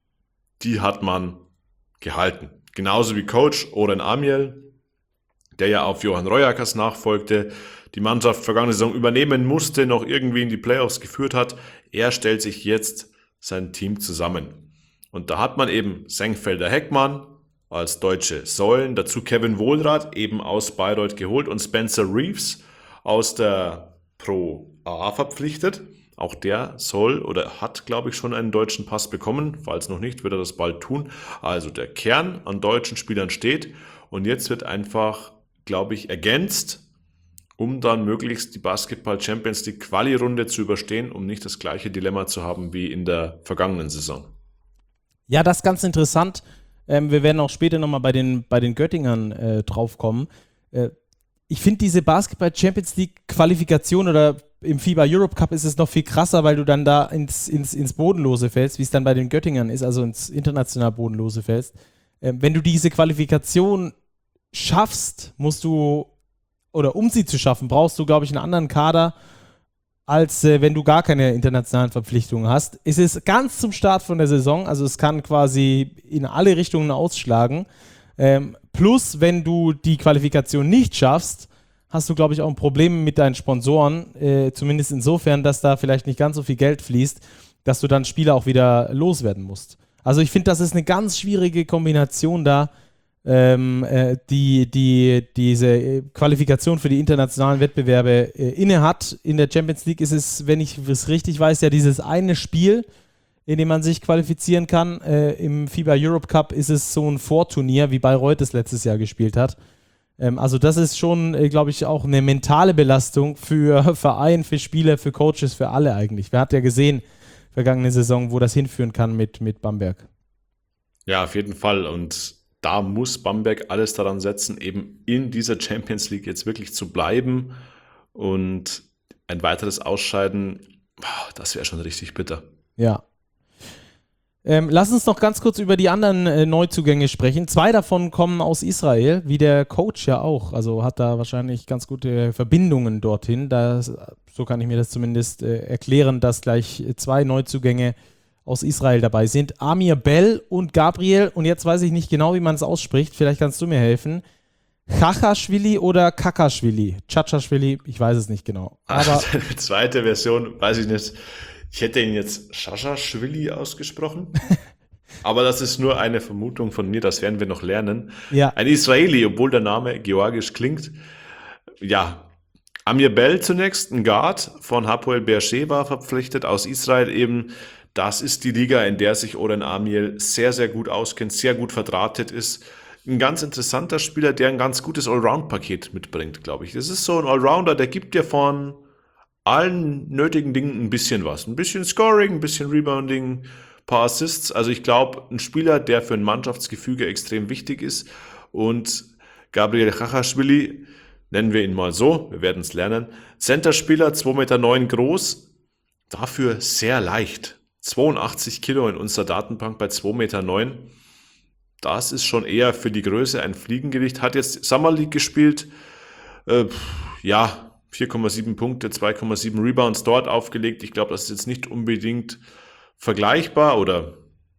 die hat man gehalten. Genauso wie Coach Oren Amiel, der ja auf Johann Royakas nachfolgte, die Mannschaft vergangene Saison übernehmen musste, noch irgendwie in die Playoffs geführt hat. Er stellt sich jetzt sein Team zusammen. Und da hat man eben Sengfelder Heckmann als deutsche Säulen, dazu Kevin Wohlrath eben aus Bayreuth geholt und Spencer Reeves aus der Pro A verpflichtet. Auch der soll oder hat, glaube ich, schon einen deutschen Pass bekommen. Falls noch nicht, wird er das bald tun. Also der Kern an deutschen Spielern steht und jetzt wird einfach, glaube ich, ergänzt, um dann möglichst die Basketball Champions League Quali-Runde zu überstehen, um nicht das gleiche Dilemma zu haben wie in der vergangenen Saison. Ja, das ist ganz interessant. Ähm, wir werden auch später nochmal bei den, bei den Göttingern äh, draufkommen. Äh, ich finde diese Basketball Champions League Qualifikation oder im FIBA Europe Cup ist es noch viel krasser, weil du dann da ins, ins, ins Bodenlose fällst, wie es dann bei den Göttingern ist, also ins international Bodenlose fällst. Ähm, wenn du diese Qualifikation schaffst, musst du, oder um sie zu schaffen, brauchst du, glaube ich, einen anderen Kader, als äh, wenn du gar keine internationalen Verpflichtungen hast. Es ist ganz zum Start von der Saison, also es kann quasi in alle Richtungen ausschlagen. Ähm, plus, wenn du die Qualifikation nicht schaffst, hast du, glaube ich, auch ein Problem mit deinen Sponsoren, äh, zumindest insofern, dass da vielleicht nicht ganz so viel Geld fließt, dass du dann Spieler auch wieder loswerden musst. Also ich finde, das ist eine ganz schwierige Kombination da, ähm, äh, die, die diese Qualifikation für die internationalen Wettbewerbe äh, inne hat. In der Champions League ist es, wenn ich es richtig weiß, ja dieses eine Spiel, in dem man sich qualifizieren kann. Äh, Im FIBA Europe Cup ist es so ein Vorturnier, wie Bayreuth es letztes Jahr gespielt hat. Also das ist schon, glaube ich, auch eine mentale Belastung für Verein, für Spieler, für Coaches, für alle eigentlich. Wer hat ja gesehen, vergangene Saison, wo das hinführen kann mit, mit Bamberg. Ja, auf jeden Fall. Und da muss Bamberg alles daran setzen, eben in dieser Champions League jetzt wirklich zu bleiben Und ein weiteres Ausscheiden, das wäre schon richtig bitter. Ja. Ähm, lass uns noch ganz kurz über die anderen äh, Neuzugänge sprechen. Zwei davon kommen aus Israel, wie der Coach ja auch. Also hat da wahrscheinlich ganz gute Verbindungen dorthin. Das, so kann ich mir das zumindest äh, erklären, dass gleich zwei Neuzugänge aus Israel dabei sind. Amir Bell und Gabriel. Und jetzt weiß ich nicht genau, wie man es ausspricht. Vielleicht kannst du mir helfen. Chachashvili oder Kakashvili? Chachashvili, ich weiß es nicht genau. Aber die zweite Version, weiß ich nicht. Ich hätte ihn jetzt Chachashvili ausgesprochen. Aber das ist nur eine Vermutung von mir, das werden wir noch lernen. Ja. Ein Israeli, obwohl der Name georgisch klingt. Ja, Amir Bell zunächst, ein Guard von Hapoel Beersheva verpflichtet aus Israel eben. Das ist die Liga, in der sich Oren Amiel sehr, sehr gut auskennt, sehr gut verdrahtet ist. Ein ganz interessanter Spieler, der ein ganz gutes Allround-Paket mitbringt, glaube ich. Das ist so ein Allrounder, der gibt dir von allen nötigen Dingen ein bisschen was. Ein bisschen Scoring, ein bisschen Rebounding, ein paar Assists. Also ich glaube, ein Spieler, der für ein Mannschaftsgefüge extrem wichtig ist. Und Gabriel Chachashvili, nennen wir ihn mal so, wir werden es lernen. Centerspieler, zwei Meter neun groß, dafür sehr leicht. zweiundachtzig Kilo in unserer Datenbank bei zwei Meter neun. Das ist schon eher für die Größe ein Fliegengewicht. Hat jetzt Summer League gespielt. Äh, ja, vier Komma sieben Punkte, zwei Komma sieben Rebounds dort aufgelegt. Ich glaube, das ist jetzt nicht unbedingt vergleichbar oder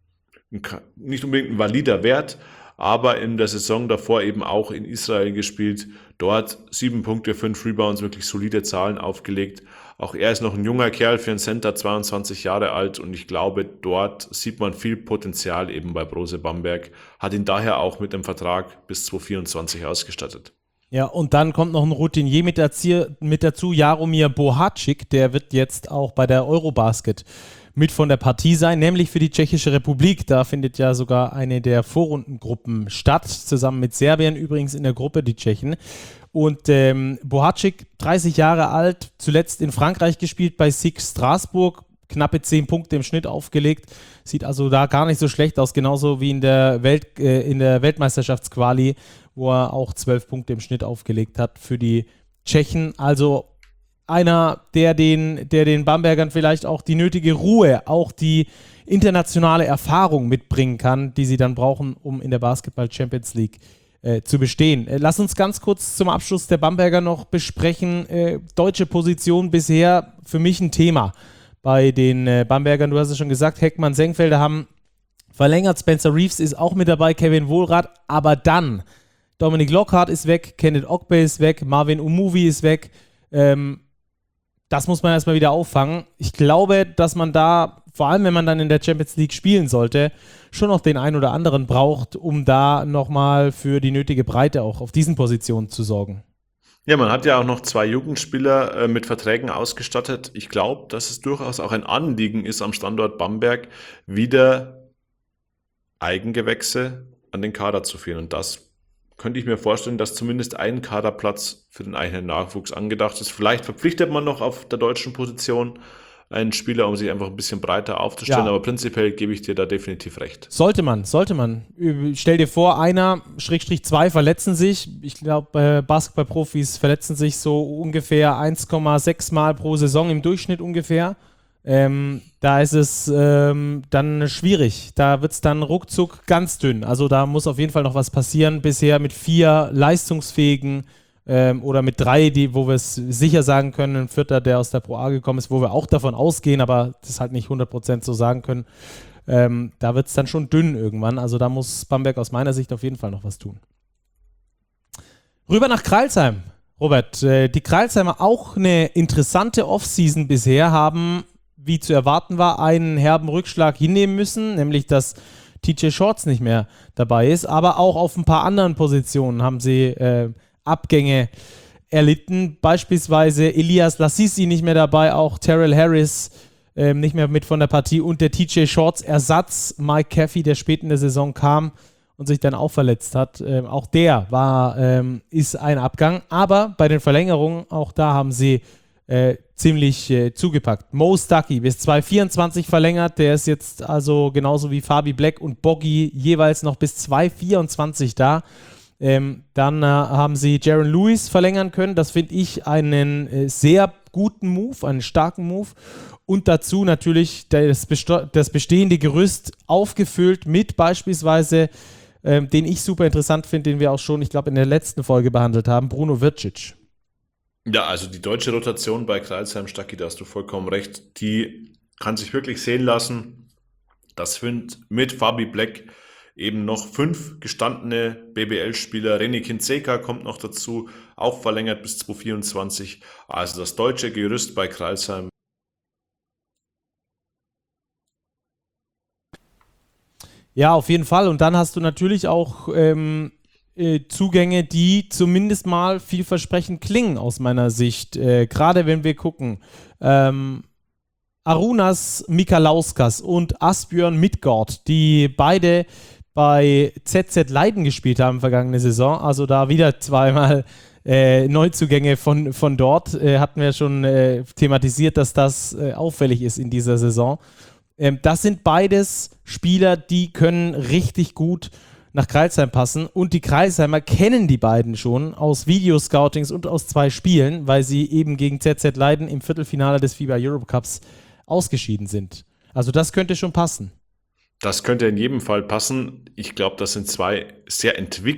nicht unbedingt ein valider Wert, aber in der Saison davor eben auch in Israel gespielt. Dort sieben Punkte, fünf Rebounds, wirklich solide Zahlen aufgelegt. Auch er ist noch ein junger Kerl für einen Center, zweiundzwanzig Jahre alt, und ich glaube, dort sieht man viel Potenzial eben bei Brose Bamberg. Hat ihn daher auch mit dem Vertrag bis zweitausendvierundzwanzig ausgestattet. Ja, und dann kommt noch ein Routinier mit, dazu, mit dazu, Jaromir Bohacic, der wird jetzt auch bei der Eurobasket mit von der Partie sein, nämlich für die Tschechische Republik. Da findet ja sogar eine der Vorrundengruppen statt, zusammen mit Serbien übrigens in der Gruppe, die Tschechen. Und ähm, Bohacic, dreißig Jahre alt, zuletzt in Frankreich gespielt bei S I G Straßburg, knappe zehn Punkte im Schnitt aufgelegt, sieht also da gar nicht so schlecht aus, genauso wie in der, Welt, äh, in der Weltmeisterschaftsquali, wo er auch zwölf Punkte im Schnitt aufgelegt hat für die Tschechen. Also einer, der den, der den Bambergern vielleicht auch die nötige Ruhe, auch die internationale Erfahrung mitbringen kann, die sie dann brauchen, um in der Basketball Champions League äh, zu bestehen. Äh, lass uns ganz kurz zum Abschluss der Bamberger noch besprechen. Äh, deutsche Position bisher für mich ein Thema bei den äh, Bambergern. Du hast es schon gesagt, Heckmann, Senkfelder haben verlängert, Spencer Reeves ist auch mit dabei, Kevin Wohlrath, aber dann Dominik Lockhart ist weg, Kenneth Ogbe ist weg, Marvin Umuvi ist weg. Ähm, das muss man erstmal wieder auffangen. Ich glaube, dass man da, vor allem wenn man dann in der Champions League spielen sollte, schon noch den einen oder anderen braucht, um da nochmal für die nötige Breite auch auf diesen Positionen zu sorgen. Ja, man hat ja auch noch zwei Jugendspieler äh, mit Verträgen ausgestattet. Ich glaube, dass es durchaus auch ein Anliegen ist, am Standort Bamberg wieder Eigengewächse an den Kader zu führen. Und das könnte ich mir vorstellen, dass zumindest ein Kaderplatz für den eigenen Nachwuchs angedacht ist. Vielleicht verpflichtet man noch auf der deutschen Position einen Spieler, um sich einfach ein bisschen breiter aufzustellen, ja. Aber prinzipiell gebe ich dir da definitiv recht. Sollte man, sollte man. Stell dir vor, einer, Schrägstrich zwei verletzen sich. Ich glaube, Basketballprofis verletzen sich so ungefähr eins Komma sechs Mal pro Saison im Durchschnitt ungefähr. Ähm, da ist es ähm, dann schwierig. Da wird es dann ruckzuck ganz dünn. Also da muss auf jeden Fall noch was passieren. Bisher mit vier leistungsfähigen ähm, oder mit drei, die, wo wir es sicher sagen können, ein Vierter, der aus der Pro A gekommen ist, wo wir auch davon ausgehen, aber das halt nicht hundert Prozent so sagen können. Ähm, da wird es dann schon dünn irgendwann. Also da muss Bamberg aus meiner Sicht auf jeden Fall noch was tun. Rüber nach Crailsheim. Robert, äh, die Crailsheimer auch eine interessante Offseason bisher, haben, wie zu erwarten war, einen herben Rückschlag hinnehmen müssen, nämlich dass T J Shorts nicht mehr dabei ist, aber auch auf ein paar anderen Positionen haben sie äh, Abgänge erlitten, beispielsweise Elias Lassisi nicht mehr dabei, auch Terrell Harris äh, nicht mehr mit von der Partie und der T J Shorts Ersatz Mike Caffey, der spät in der Saison kam und sich dann auch verletzt hat, äh, auch der war, ähm, ist ein Abgang, aber bei den Verlängerungen, auch da haben sie Äh, ziemlich äh, zugepackt. Mo Stuckey bis zweitausendvierundzwanzig verlängert, der ist jetzt also genauso wie Fabi Black und Boggy jeweils noch bis zweitausendvierundzwanzig da. Ähm, dann äh, haben sie Jaron Lewis verlängern können. Das finde ich einen äh, sehr guten Move, einen starken Move. Und dazu natürlich das, besto- das bestehende Gerüst aufgefüllt mit beispielsweise, ähm, den ich super interessant finde, den wir auch schon, ich glaube, in der letzten Folge behandelt haben, Bruno Vircic. Ja, also die deutsche Rotation bei Crailsheim, Stacki, da hast du vollkommen recht, die kann sich wirklich sehen lassen. Das sind mit Fabi Black eben noch fünf gestandene B B L-Spieler. René Kindzeka kommt noch dazu, auch verlängert bis zwanzig vierundzwanzig. Also das deutsche Gerüst bei Crailsheim. Ja, auf jeden Fall. Und dann hast du natürlich auch ähm, äh, Zugänge, die zumindest mal vielversprechend klingen aus meiner Sicht. Äh, Gerade wenn wir gucken. Ähm, Arunas Mikalauskas und Asbjörn Midgård, die beide bei Z Z Leiden gespielt haben vergangene Saison. Also da wieder zweimal äh, Neuzugänge von, von dort. Äh, hatten wir schon äh, thematisiert, dass das äh, auffällig ist in dieser Saison. Ähm, das sind beides Spieler, die können richtig gut nach Crailsheim passen. Und die Crailsheimer kennen die beiden schon aus Videoscoutings und aus zwei Spielen, weil sie eben gegen Z Z Leiden im Viertelfinale des FIBA Europe Cups ausgeschieden sind. Also das könnte schon passen. Das könnte in jedem Fall passen. Ich glaube, das sind zwei sehr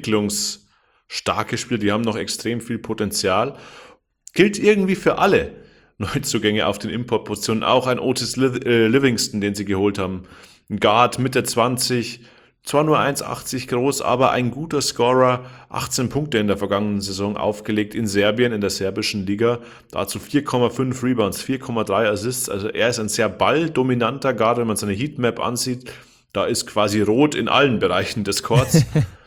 entwicklungsstarke Spieler, die haben noch extrem viel Potenzial. Gilt irgendwie für alle Neuzugänge auf den Importpositionen. Auch ein Otis Livingston, den sie geholt haben. Ein Guard Mitte zwanzig, zwar nur eins Komma achtzig groß, aber ein guter Scorer. achtzehn Punkte in der vergangenen Saison aufgelegt in Serbien, in der serbischen Liga. Dazu vier Komma fünf Rebounds, vier Komma drei Assists. Also er ist ein sehr balldominanter Guard, wenn man seine Heatmap ansieht. Da ist quasi rot in allen Bereichen des Courts.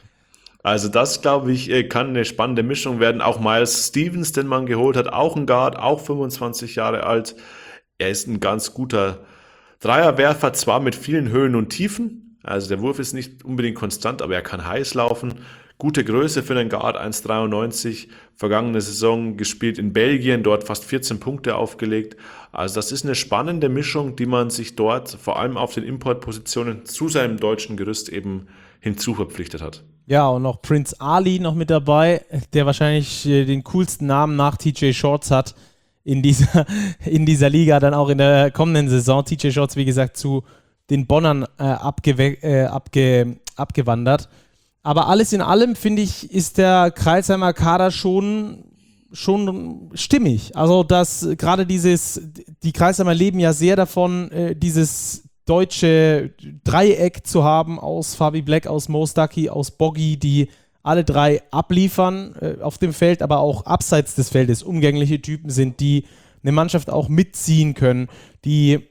Also das, glaube ich, kann eine spannende Mischung werden. Auch Miles Stevens, den man geholt hat, auch ein Guard, auch fünfundzwanzig Jahre alt. Er ist ein ganz guter Dreierwerfer, zwar mit vielen Höhen und Tiefen. Also der Wurf ist nicht unbedingt konstant, aber er kann heiß laufen. Gute Größe für einen Guard, eins Komma dreiundneunzig. Vergangene Saison gespielt in Belgien, dort fast vierzehn Punkte aufgelegt. Also das ist eine spannende Mischung, die man sich dort vor allem auf den Importpositionen zu seinem deutschen Gerüst eben hinzuverpflichtet hat. Ja, und noch Prince Ali noch mit dabei, der wahrscheinlich äh, den coolsten Namen nach T J Shorts hat in dieser, in dieser Liga, dann auch in der kommenden Saison. T J Shorts, wie gesagt, zu den Bonnern äh, abgewe- äh, abge- abgewandert. Aber alles in allem, finde ich, ist der Crailsheimer Kader schon, schon stimmig. Also, dass gerade dieses, die Crailsheimer leben ja sehr davon, äh, dieses deutsche Dreieck zu haben aus Fabi Black, aus Mo Stuckey, aus Boggy, die alle drei abliefern äh, auf dem Feld, aber auch abseits des Feldes umgängliche Typen sind, die eine Mannschaft auch mitziehen können, die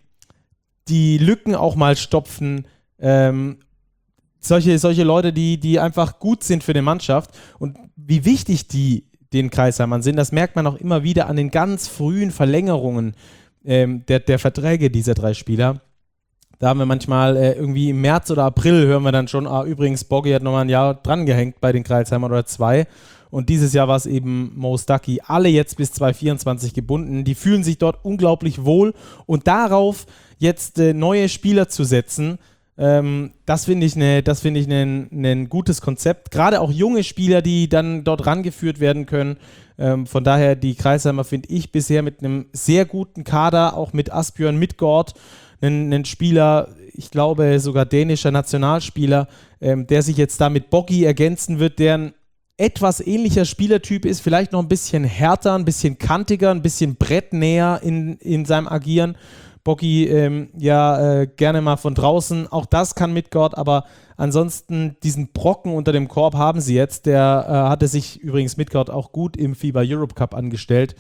die Lücken auch mal stopfen, ähm, solche, solche Leute, die, die einfach gut sind für die Mannschaft. Und wie wichtig die den Crailsheimern sind, das merkt man auch immer wieder an den ganz frühen Verlängerungen ähm, der, der Verträge dieser drei Spieler. Da haben wir manchmal äh, irgendwie im März oder April hören wir dann schon, ah, übrigens, Boggy hat nochmal ein Jahr drangehängt bei den Crailsheimern oder zwei. Und dieses Jahr war es eben Mo Stuckey. Alle jetzt bis zwanzig vierundzwanzig gebunden. Die fühlen sich dort unglaublich wohl. Und darauf jetzt äh, neue Spieler zu setzen, ähm, das finde ich ein das find ich ne, ne gutes Konzept. Gerade auch junge Spieler, die dann dort rangeführt werden können. Ähm, von daher, die Crailsheimer finde ich bisher mit einem sehr guten Kader, auch mit Asbjörn Midgård, einen Spieler, ich glaube sogar dänischer Nationalspieler, ähm, der sich jetzt da mit Boggy ergänzen wird, der ein etwas ähnlicher Spielertyp ist, vielleicht noch ein bisschen härter, ein bisschen kantiger, ein bisschen brettnäher in, in seinem Agieren. Boggy ähm, ja äh, gerne mal von draußen, auch das kann Midgård, aber ansonsten diesen Brocken unter dem Korb haben sie jetzt. Der äh, hatte sich übrigens Midgård auch gut im FIBA Europe Cup angestellt.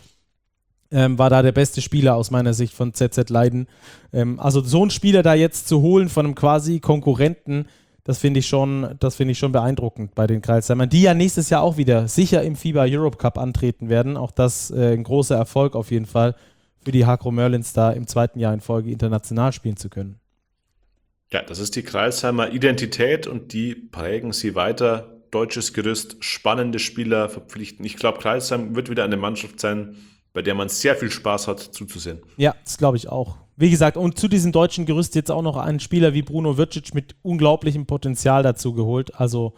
Ähm, war da der beste Spieler aus meiner Sicht von Z Z Leiden. Ähm, also so einen Spieler da jetzt zu holen von einem quasi Konkurrenten, das finde ich schon, das finde ich schon beeindruckend bei den Crailsheimern, die ja nächstes Jahr auch wieder sicher im FIBA Europe Cup antreten werden. Auch das äh, ein großer Erfolg auf jeden Fall für die Hakro Merlins, da im zweiten Jahr in Folge international spielen zu können. Ja, das ist die Crailsheimer Identität und die prägen sie weiter. Deutsches Gerüst, spannende Spieler verpflichten. Ich glaube, Crailsheim wird wieder eine Mannschaft sein, bei der man sehr viel Spaß hat zuzusehen. Ja, das glaube ich auch. Wie gesagt, und zu diesem deutschen Gerüst jetzt auch noch einen Spieler wie Bruno Vircic mit unglaublichem Potenzial dazu geholt. Also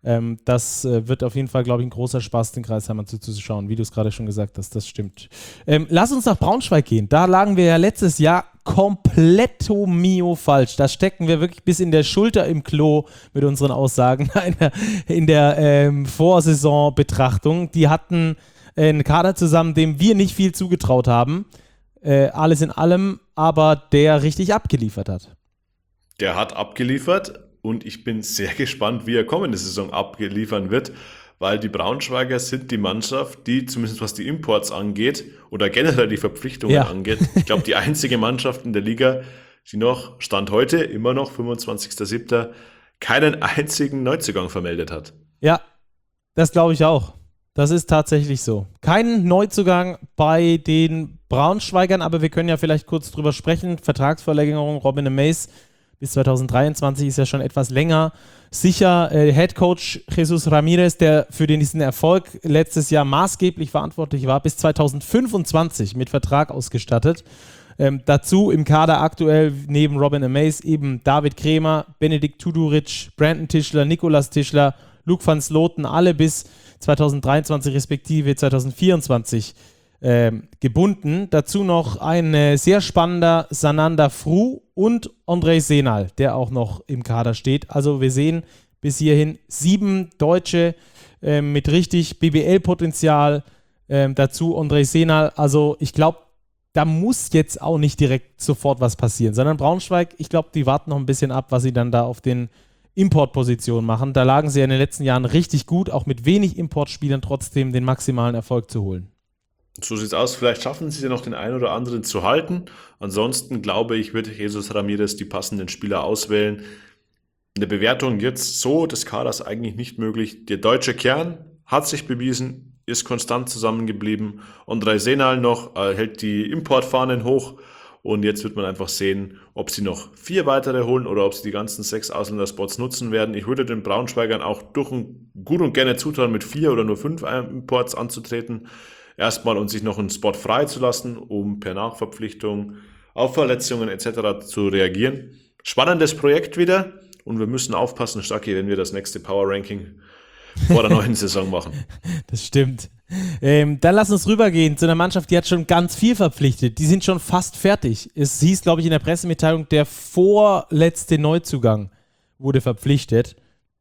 Ähm, das äh, wird auf jeden Fall, glaube ich, ein großer Spaß, den Kreisheimern zuzuschauen, wie du es gerade schon gesagt hast, das stimmt. Ähm, lass uns nach Braunschweig gehen. Da lagen wir ja letztes Jahr kompletto mio falsch. Da stecken wir wirklich bis in der Schulter im Klo mit unseren Aussagen in der, in der ähm, Vorsaisonbetrachtung. Die hatten äh, einen Kader zusammen, dem wir nicht viel zugetraut haben. Äh, alles in allem, aber der richtig abgeliefert hat. Der hat abgeliefert. Und ich bin sehr gespannt, wie er kommende Saison abgeliefern wird, weil die Braunschweiger sind die Mannschaft, die zumindest was die Imports angeht oder generell die Verpflichtungen ja. angeht, ich glaube, die einzige Mannschaft in der Liga, die noch, Stand heute, immer noch fünfundzwanzigster siebter keinen einzigen Neuzugang vermeldet hat. Ja, das glaube ich auch. Das ist tatsächlich so. Kein Neuzugang bei den Braunschweigern, aber wir können ja vielleicht kurz drüber sprechen. Vertragsverlängerung, Robin Amaze bis zwanzig dreiundzwanzig ist ja schon etwas länger. Sicher, äh, Headcoach Jesus Ramirez, der für den, diesen Erfolg letztes Jahr maßgeblich verantwortlich war, bis zwanzig fünfundzwanzig mit Vertrag ausgestattet. Ähm, dazu im Kader aktuell neben Robin Amaze eben David Krämer, Benedikt Tuduric, Brandon Tischler, Nikolas Tischler, Luke van Sloten, alle bis zwanzig dreiundzwanzig respektive zwanzig vierundzwanzig ähm, gebunden. Dazu noch ein äh, sehr spannender Sananda Fru und Andrei Senal, der auch noch im Kader steht. Also wir sehen bis hierhin sieben Deutsche äh, mit richtig B B L-Potenzial. Äh, dazu Andrei Senal. Also ich glaube, da muss jetzt auch nicht direkt sofort was passieren, sondern Braunschweig, ich glaube, die warten noch ein bisschen ab, was sie dann da auf den Importpositionen machen. Da lagen sie ja in den letzten Jahren richtig gut, auch mit wenig Importspielern trotzdem den maximalen Erfolg zu holen. So sieht's aus. Vielleicht schaffen sie ja noch den einen oder anderen zu halten. Ansonsten glaube ich, wird Jesus Ramirez die passenden Spieler auswählen. Eine Bewertung jetzt so des Kaders eigentlich nicht möglich. Der deutsche Kern hat sich bewiesen, ist konstant zusammengeblieben. Andrei Senal noch äh, hält die Importfahnen hoch. Und jetzt wird man einfach sehen, ob sie noch vier weitere holen oder ob sie die ganzen sechs Ausländerspots nutzen werden. Ich würde den Braunschweigern auch durch ein, gut und gerne zutrauen, mit vier oder nur fünf Imports anzutreten. Erstmal und sich noch einen Spot frei zu lassen, um per Nachverpflichtung auf Verletzungen et cetera zu reagieren. Spannendes Projekt wieder und wir müssen aufpassen, Stacki, wenn wir das nächste Power Ranking vor der neuen Saison machen. Das stimmt. Ähm, dann lass uns rübergehen zu einer Mannschaft, die hat schon ganz viel verpflichtet. Die sind schon fast fertig. Es hieß, glaube ich, in der Pressemitteilung, der vorletzte Neuzugang wurde verpflichtet.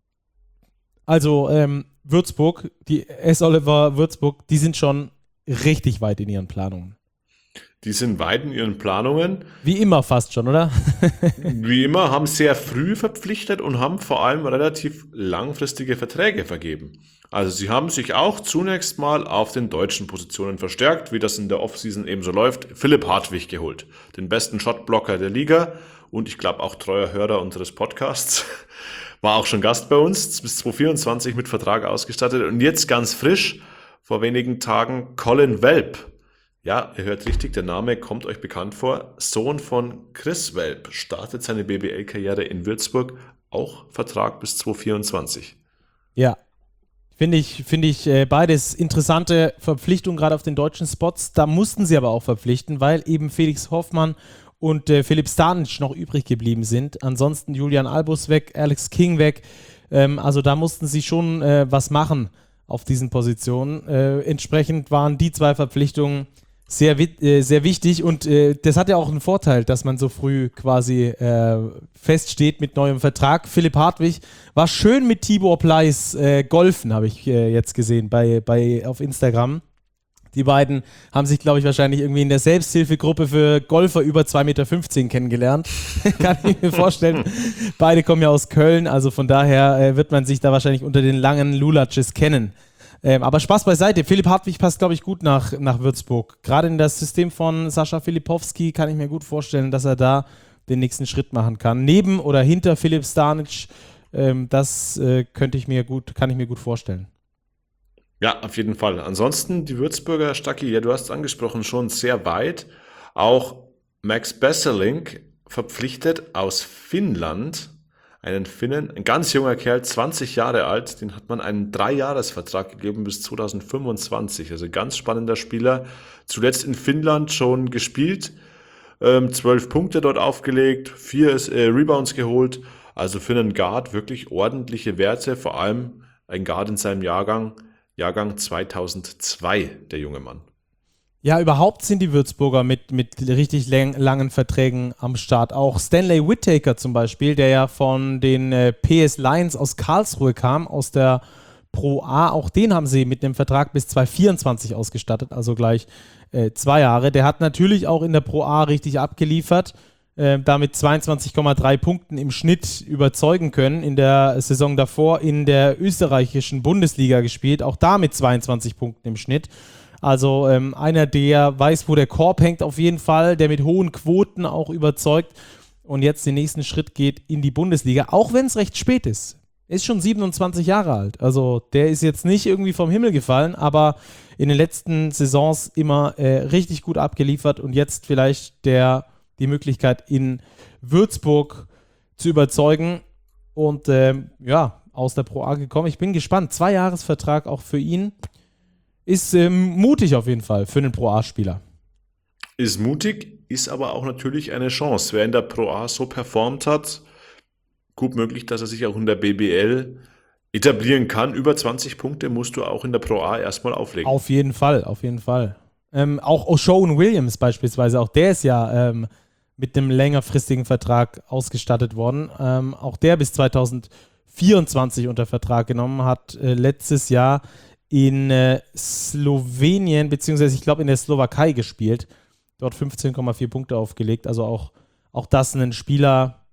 Also ähm, Würzburg, die S. Oliver Würzburg, die sind schon richtig weit in ihren Planungen. Die sind weit in ihren Planungen. Wie immer fast schon, oder? Wie immer, haben sehr früh verpflichtet und haben vor allem relativ langfristige Verträge vergeben. Also sie haben sich auch zunächst mal auf den deutschen Positionen verstärkt, wie das in der Offseason eben so läuft. Philipp Hartwig geholt, den besten Shotblocker der Liga und ich glaube auch treuer Hörer unseres Podcasts. War auch schon Gast bei uns, bis zwanzig vierundzwanzig mit Vertrag ausgestattet und jetzt ganz frisch, vor wenigen Tagen, Colin Welp. Ja, ihr hört richtig, der Name kommt euch bekannt vor. Sohn von Chris Welp startet seine B B L-Karriere in Würzburg, auch Vertrag bis zwanzig vierundzwanzig. Ja, finde ich, finde ich äh, beides interessante Verpflichtungen, gerade auf den deutschen Spots. Da mussten sie aber auch verpflichten, weil eben Felix Hoffmann und äh, Philipp Stanic noch übrig geblieben sind. Ansonsten Julian Albus weg, Alex King weg. Ähm, also da mussten sie schon äh, was machen auf diesen Positionen. Äh, entsprechend waren die zwei Verpflichtungen sehr, äh, sehr wichtig und äh, das hat ja auch einen Vorteil, dass man so früh quasi äh, feststeht mit neuem Vertrag. Philipp Hartwig war schön mit Tibor Pleiss äh, golfen, habe ich äh, jetzt gesehen bei, bei, auf Instagram. Die beiden haben sich, glaube ich, wahrscheinlich irgendwie in der Selbsthilfegruppe für Golfer über zwei Meter fünfzehn kennengelernt. Kann ich mir vorstellen. Beide kommen ja aus Köln, also von daher äh, wird man sich da wahrscheinlich unter den langen Lulatsches kennen. Ähm, aber Spaß beiseite. Philipp Hartwig passt, glaube ich, gut nach, nach Würzburg. Gerade in das System von Sascha Filipowski kann ich mir gut vorstellen, dass er da den nächsten Schritt machen kann. Neben oder hinter Philipp Stanic, ähm, das äh, könnte ich mir gut, kann ich mir gut vorstellen. Ja, auf jeden Fall. Ansonsten die Würzburger, Stacki, ja, du hast es angesprochen, schon sehr weit. Auch Max Besserling verpflichtet aus Finnland einen Finnen, ein ganz junger Kerl, zwanzig Jahre alt, den hat man einen Dreijahresvertrag gegeben bis zwanzig fünfundzwanzig. Also ganz spannender Spieler. Zuletzt in Finnland schon gespielt, ähm, zwölf Punkte dort aufgelegt, vier äh, Rebounds geholt. Also für einen Guard wirklich ordentliche Werte, vor allem ein Guard in seinem Jahrgang, Jahrgang zweitausendzwei, der junge Mann. Ja, überhaupt sind die Würzburger mit, mit richtig lang, langen Verträgen am Start. Auch Stanley Whittaker zum Beispiel, der ja von den äh, P S Lions aus Karlsruhe kam, aus der Pro A. Auch den haben sie mit einem Vertrag bis zweitausendvierundzwanzig ausgestattet, also gleich äh, zwei Jahre. Der hat natürlich auch in der Pro A richtig abgeliefert, äh, damit zweiundzwanzig Komma drei Punkten im Schnitt überzeugen können. In der Saison davor in der österreichischen Bundesliga gespielt, auch da mit zweiundzwanzig Punkten im Schnitt. Also ähm, einer, der weiß, wo der Korb hängt auf jeden Fall, der mit hohen Quoten auch überzeugt und jetzt den nächsten Schritt geht in die Bundesliga, auch wenn es recht spät ist. Er ist schon siebenundzwanzig Jahre alt, also der ist jetzt nicht irgendwie vom Himmel gefallen, aber in den letzten Saisons immer äh, richtig gut abgeliefert und jetzt vielleicht der, die Möglichkeit in Würzburg zu überzeugen und ähm, ja, aus der Pro A gekommen. Ich bin gespannt, Zwei-Jahres-Vertrag auch für ihn. Ist ähm, mutig auf jeden Fall für einen Pro A-Spieler. Ist mutig, ist aber auch natürlich eine Chance. Wer in der Pro A so performt hat, gut möglich, dass er sich auch in der B B L etablieren kann. Über zwanzig Punkte musst du auch in der Pro A erstmal auflegen. Auf jeden Fall, auf jeden Fall. Ähm, auch O'Shawn Williams beispielsweise, auch der ist ja ähm, mit einem längerfristigen Vertrag ausgestattet worden. Ähm, auch der bis zweitausendvierundzwanzig unter Vertrag genommen, hat äh, letztes Jahr in äh, Slowenien, beziehungsweise ich glaube in der Slowakei gespielt. Dort fünfzehn Komma vier Punkte aufgelegt. Also auch, auch das ein Spieler,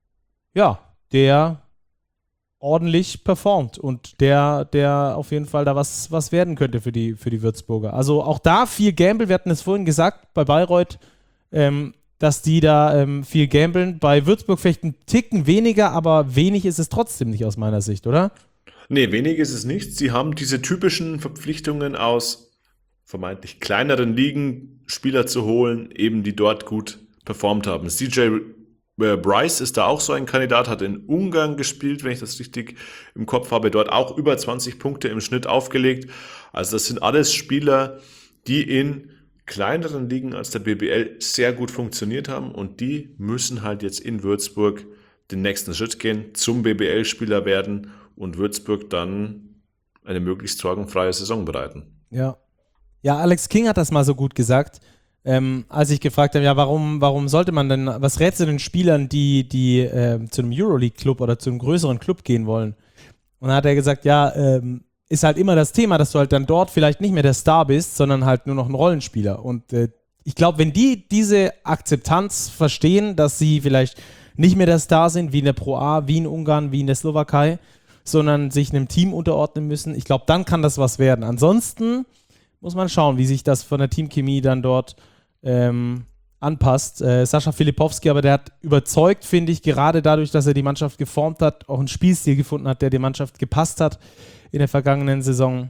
ja, der ordentlich performt und der, der auf jeden Fall da was, was werden könnte für die, für die Würzburger. Also auch da viel Gamble, wir hatten es vorhin gesagt, bei Bayreuth, ähm, dass die da ähm, viel gambeln. Bei Würzburg vielleicht einen Ticken weniger, aber wenig ist es trotzdem nicht aus meiner Sicht, oder? Nee, wenig ist es nicht. Sie haben diese typischen Verpflichtungen aus vermeintlich kleineren Ligen, Spieler zu holen, eben die dort gut performt haben. C J Bryce ist da auch so ein Kandidat, hat in Ungarn gespielt, wenn ich das richtig im Kopf habe, dort auch über zwanzig Punkte im Schnitt aufgelegt. Also das sind alles Spieler, die in kleineren Ligen als der B B L sehr gut funktioniert haben und die müssen halt jetzt in Würzburg den nächsten Schritt gehen, zum B B L-Spieler werden und Würzburg dann eine möglichst sorgenfreie Saison bereiten. Ja. Ja, Alex King hat das mal so gut gesagt, ähm, als ich gefragt habe, ja, warum, warum sollte man denn, was rätst du den Spielern, die, die ähm, zu einem Euroleague-Club oder zu einem größeren Club gehen wollen? Und dann hat er gesagt, ja, ähm, ist halt immer das Thema, dass du halt dann dort vielleicht nicht mehr der Star bist, sondern halt nur noch ein Rollenspieler. Und äh, ich glaube, wenn die diese Akzeptanz verstehen, dass sie vielleicht nicht mehr der Star sind, wie in der Pro A, wie in Ungarn, wie in der Slowakei, sondern sich einem Team unterordnen müssen. Ich glaube, dann kann das was werden. Ansonsten muss man schauen, wie sich das von der Teamchemie dann dort ähm, anpasst. Äh, Sascha Filipowski, aber der hat überzeugt, finde ich, gerade dadurch, dass er die Mannschaft geformt hat, auch einen Spielstil gefunden hat, der der Mannschaft gepasst hat in der vergangenen Saison.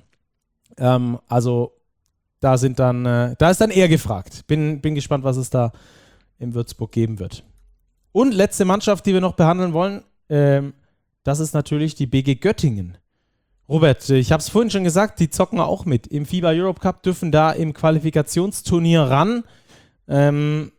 Ähm, also da sind dann, äh, da ist dann er gefragt. Bin, bin gespannt, was es da in Würzburg geben wird. Und letzte Mannschaft, die wir noch behandeln wollen, ähm, das ist natürlich die B G Göttingen. Robert, ich habe es vorhin schon gesagt, die zocken auch mit. Im FIBA Europe Cup dürfen da im Qualifikationsturnier ran. Ähm,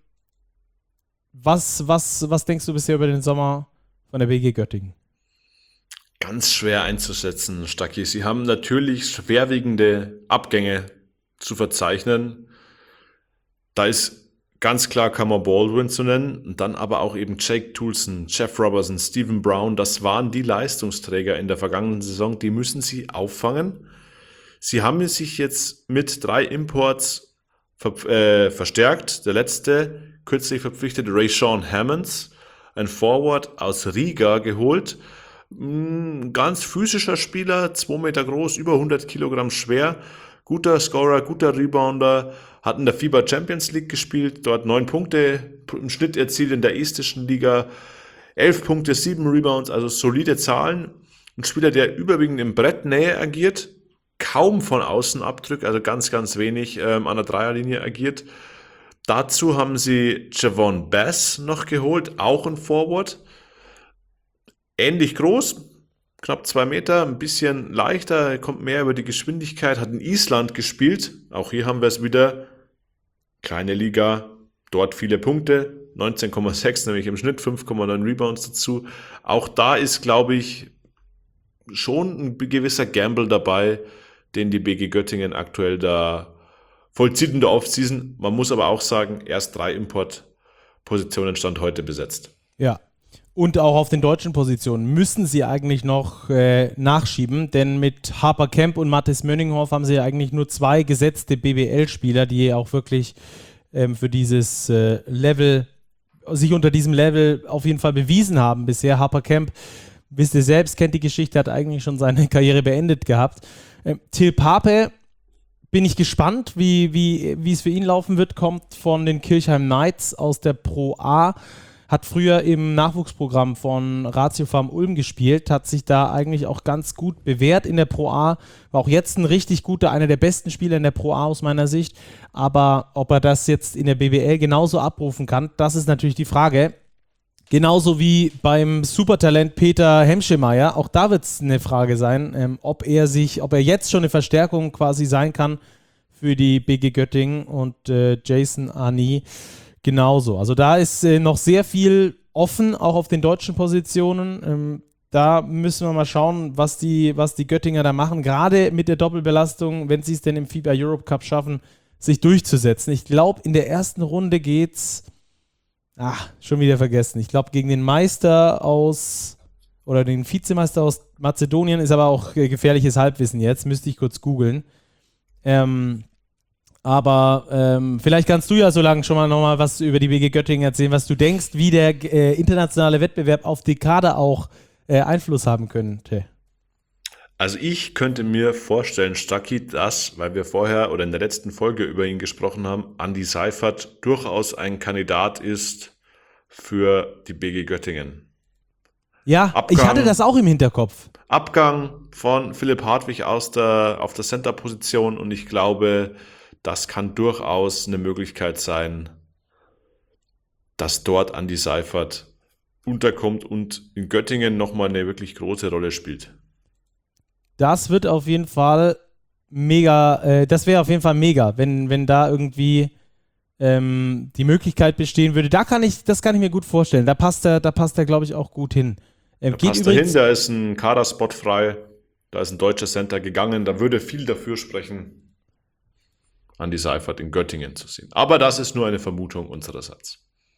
was, was, was denkst du bisher über den Sommer von der B G Göttingen? Ganz schwer einzuschätzen, Stacki. Sie haben natürlich schwerwiegende Abgänge zu verzeichnen. Da ist ganz klar Kamar Baldwin zu nennen und dann aber auch eben Jake Toulson, Jeff Robertson, Stephen Brown. Das waren die Leistungsträger in der vergangenen Saison. Die müssen sie auffangen. Sie haben sich jetzt mit drei Imports ver- äh, verstärkt. Der letzte, kürzlich verpflichtete Rayshawn Hammonds, ein Forward aus Riga geholt. Ein ganz physischer Spieler, zwei Meter groß, über hundert Kilogramm schwer. Guter Scorer, guter Rebounder, hat in der FIBA Champions League gespielt, dort neun Punkte im Schnitt erzielt in der estischen Liga, elf Punkte, sieben Rebounds, also solide Zahlen. Ein Spieler, der überwiegend im Brettnähe agiert, kaum von außen abdrückt, also ganz, ganz wenig ähm, an der Dreierlinie agiert. Dazu haben sie Javon Bass noch geholt, auch ein Forward. Ähnlich groß, knapp zwei Meter, ein bisschen leichter, kommt mehr über die Geschwindigkeit, hat in Island gespielt. Auch hier haben wir es wieder. Kleine Liga, dort viele Punkte, neunzehn Komma sechs nämlich im Schnitt, fünf Komma neun Rebounds dazu. Auch da ist, glaube ich, schon ein gewisser Gamble dabei, den die B G Göttingen aktuell da vollzieht in der Offseason. Man muss aber auch sagen, erst drei Importpositionen Stand heute besetzt. Ja, und auch auf den deutschen Positionen müssen sie eigentlich noch äh, nachschieben, denn mit Harper Kemp und Mathis Mönninghoff haben sie ja eigentlich nur zwei gesetzte B B L-Spieler, die auch wirklich ähm, für dieses äh, Level, sich unter diesem Level auf jeden Fall bewiesen haben bisher. Harper Kemp, wisst ihr selbst, kennt die Geschichte, hat eigentlich schon seine Karriere beendet gehabt. Ähm, Till Pape, bin ich gespannt, wie, wie, wie es für ihn laufen wird, kommt von den Kirchheim Knights aus der Pro A, hat früher im Nachwuchsprogramm von Ratio Farm Ulm gespielt, hat sich da eigentlich auch ganz gut bewährt in der Pro A, war auch jetzt ein richtig guter, einer der besten Spieler in der Pro A aus meiner Sicht, aber ob er das jetzt in der B B L genauso abrufen kann, das ist natürlich die Frage. Genauso wie beim Supertalent Peter Hemschemeyer, auch da wird es eine Frage sein, ähm, ob er sich, ob er jetzt schon eine Verstärkung quasi sein kann für die B G Göttingen und äh, Jason Arnie genauso. Also da ist äh, noch sehr viel offen, auch auf den deutschen Positionen. Ähm, da müssen wir mal schauen, was die, was die Göttinger da machen, gerade mit der Doppelbelastung, wenn sie es denn im FIBA Europe Cup schaffen, sich durchzusetzen. Ich glaube, in der ersten Runde geht's Ach, schon wieder vergessen. Ich glaube, gegen den Meister aus, oder den Vizemeister aus Mazedonien, ist aber auch äh, gefährliches Halbwissen jetzt, müsste ich kurz googeln. Ähm, aber ähm, vielleicht kannst du ja so lange schon mal nochmal was über die B G Göttingen erzählen, was du denkst, wie der äh, internationale Wettbewerb auf die Kader auch äh, Einfluss haben könnte. Also ich könnte mir vorstellen, Stucky, dass, weil wir vorher oder in der letzten Folge über ihn gesprochen haben, Andi Seifert durchaus ein Kandidat ist für die B G Göttingen. Ja, Abgang, ich hatte das auch im Hinterkopf. Abgang von Philipp Hartwig aus der, auf der Center-Position und ich glaube, das kann durchaus eine Möglichkeit sein, dass dort Andi Seifert unterkommt und in Göttingen nochmal eine wirklich große Rolle spielt. Das wird auf jeden Fall mega, äh, das wäre auf jeden Fall mega, wenn, wenn da irgendwie ähm, die Möglichkeit bestehen würde. Da kann ich, das kann ich mir gut vorstellen. Da passt er, da passt er, glaube ich, auch gut hin. Ähm, da passt er hin, da ist ein Kaderspot frei, da ist ein deutscher Center gegangen, da würde viel dafür sprechen, Andi Seifert in Göttingen zu sehen. Aber das ist nur eine Vermutung unsererseits.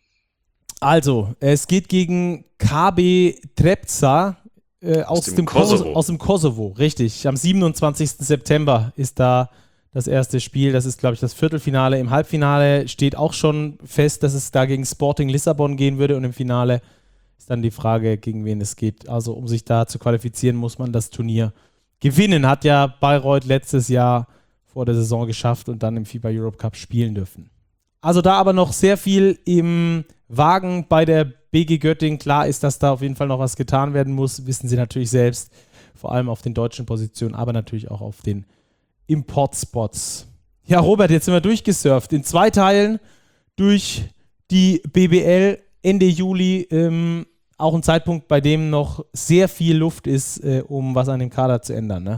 Also, es geht gegen K B Trepca äh, aus, aus, dem dem Kosovo. Kosovo. Aus dem Kosovo, richtig. Am siebenundzwanzigsten September ist da das erste Spiel. Das ist, glaube ich, das Viertelfinale. Im Halbfinale steht auch schon fest, dass es da gegen Sporting Lissabon gehen würde und im Finale ist dann die Frage, gegen wen es geht. Also, um sich da zu qualifizieren, muss man das Turnier gewinnen. Hat ja Bayreuth letztes Jahr vor der Saison geschafft und dann im FIBA Europe Cup spielen dürfen. Also da aber noch sehr viel im Wagen bei der B G Göttingen. Klar ist, dass da auf jeden Fall noch was getan werden muss, wissen sie natürlich selbst, vor allem auf den deutschen Positionen, aber natürlich auch auf den Importspots. Ja, Robert, jetzt sind wir durchgesurft, in zwei Teilen durch die B B L Ende Juli, ähm, auch ein Zeitpunkt, bei dem noch sehr viel Luft ist, äh, um was an dem Kader zu ändern, ne?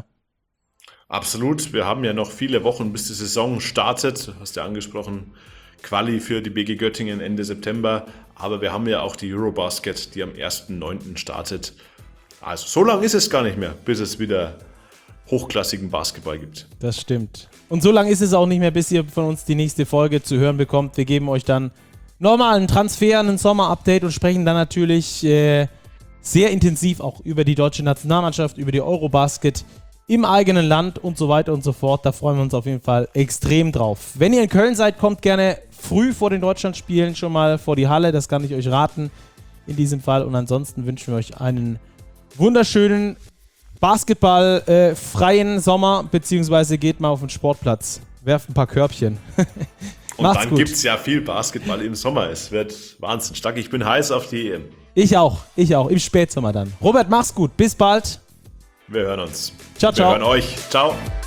Absolut, wir haben ja noch viele Wochen, bis die Saison startet, hast du ja angesprochen, Quali für die B G Göttingen Ende September, aber wir haben ja auch die Eurobasket, die am ersten neunten startet. Also so lang ist es gar nicht mehr, bis es wieder hochklassigen Basketball gibt. Das stimmt. Und so lang ist es auch nicht mehr, bis ihr von uns die nächste Folge zu hören bekommt. Wir geben euch dann nochmal einen Transfer, einen Sommer-Update und sprechen dann natürlich äh, sehr intensiv auch über die deutsche Nationalmannschaft, über die Eurobasket im eigenen Land und so weiter und so fort. Da freuen wir uns auf jeden Fall extrem drauf. Wenn ihr in Köln seid, kommt gerne früh vor den Deutschlandspielen schon mal vor die Halle. Das kann ich euch raten in diesem Fall. Und ansonsten wünschen wir euch einen wunderschönen basketballfreien äh, Sommer, beziehungsweise geht mal auf den Sportplatz. Werft ein paar Körbchen. Und dann gibt es ja viel Basketball im Sommer. Es wird Wahnsinn stark. Ich bin heiß auf die E M. Ich auch. Ich auch. Im Spätsommer dann. Robert, mach's gut. Bis bald. Wir hören uns. Ciao, ciao. Wir hören euch. Ciao.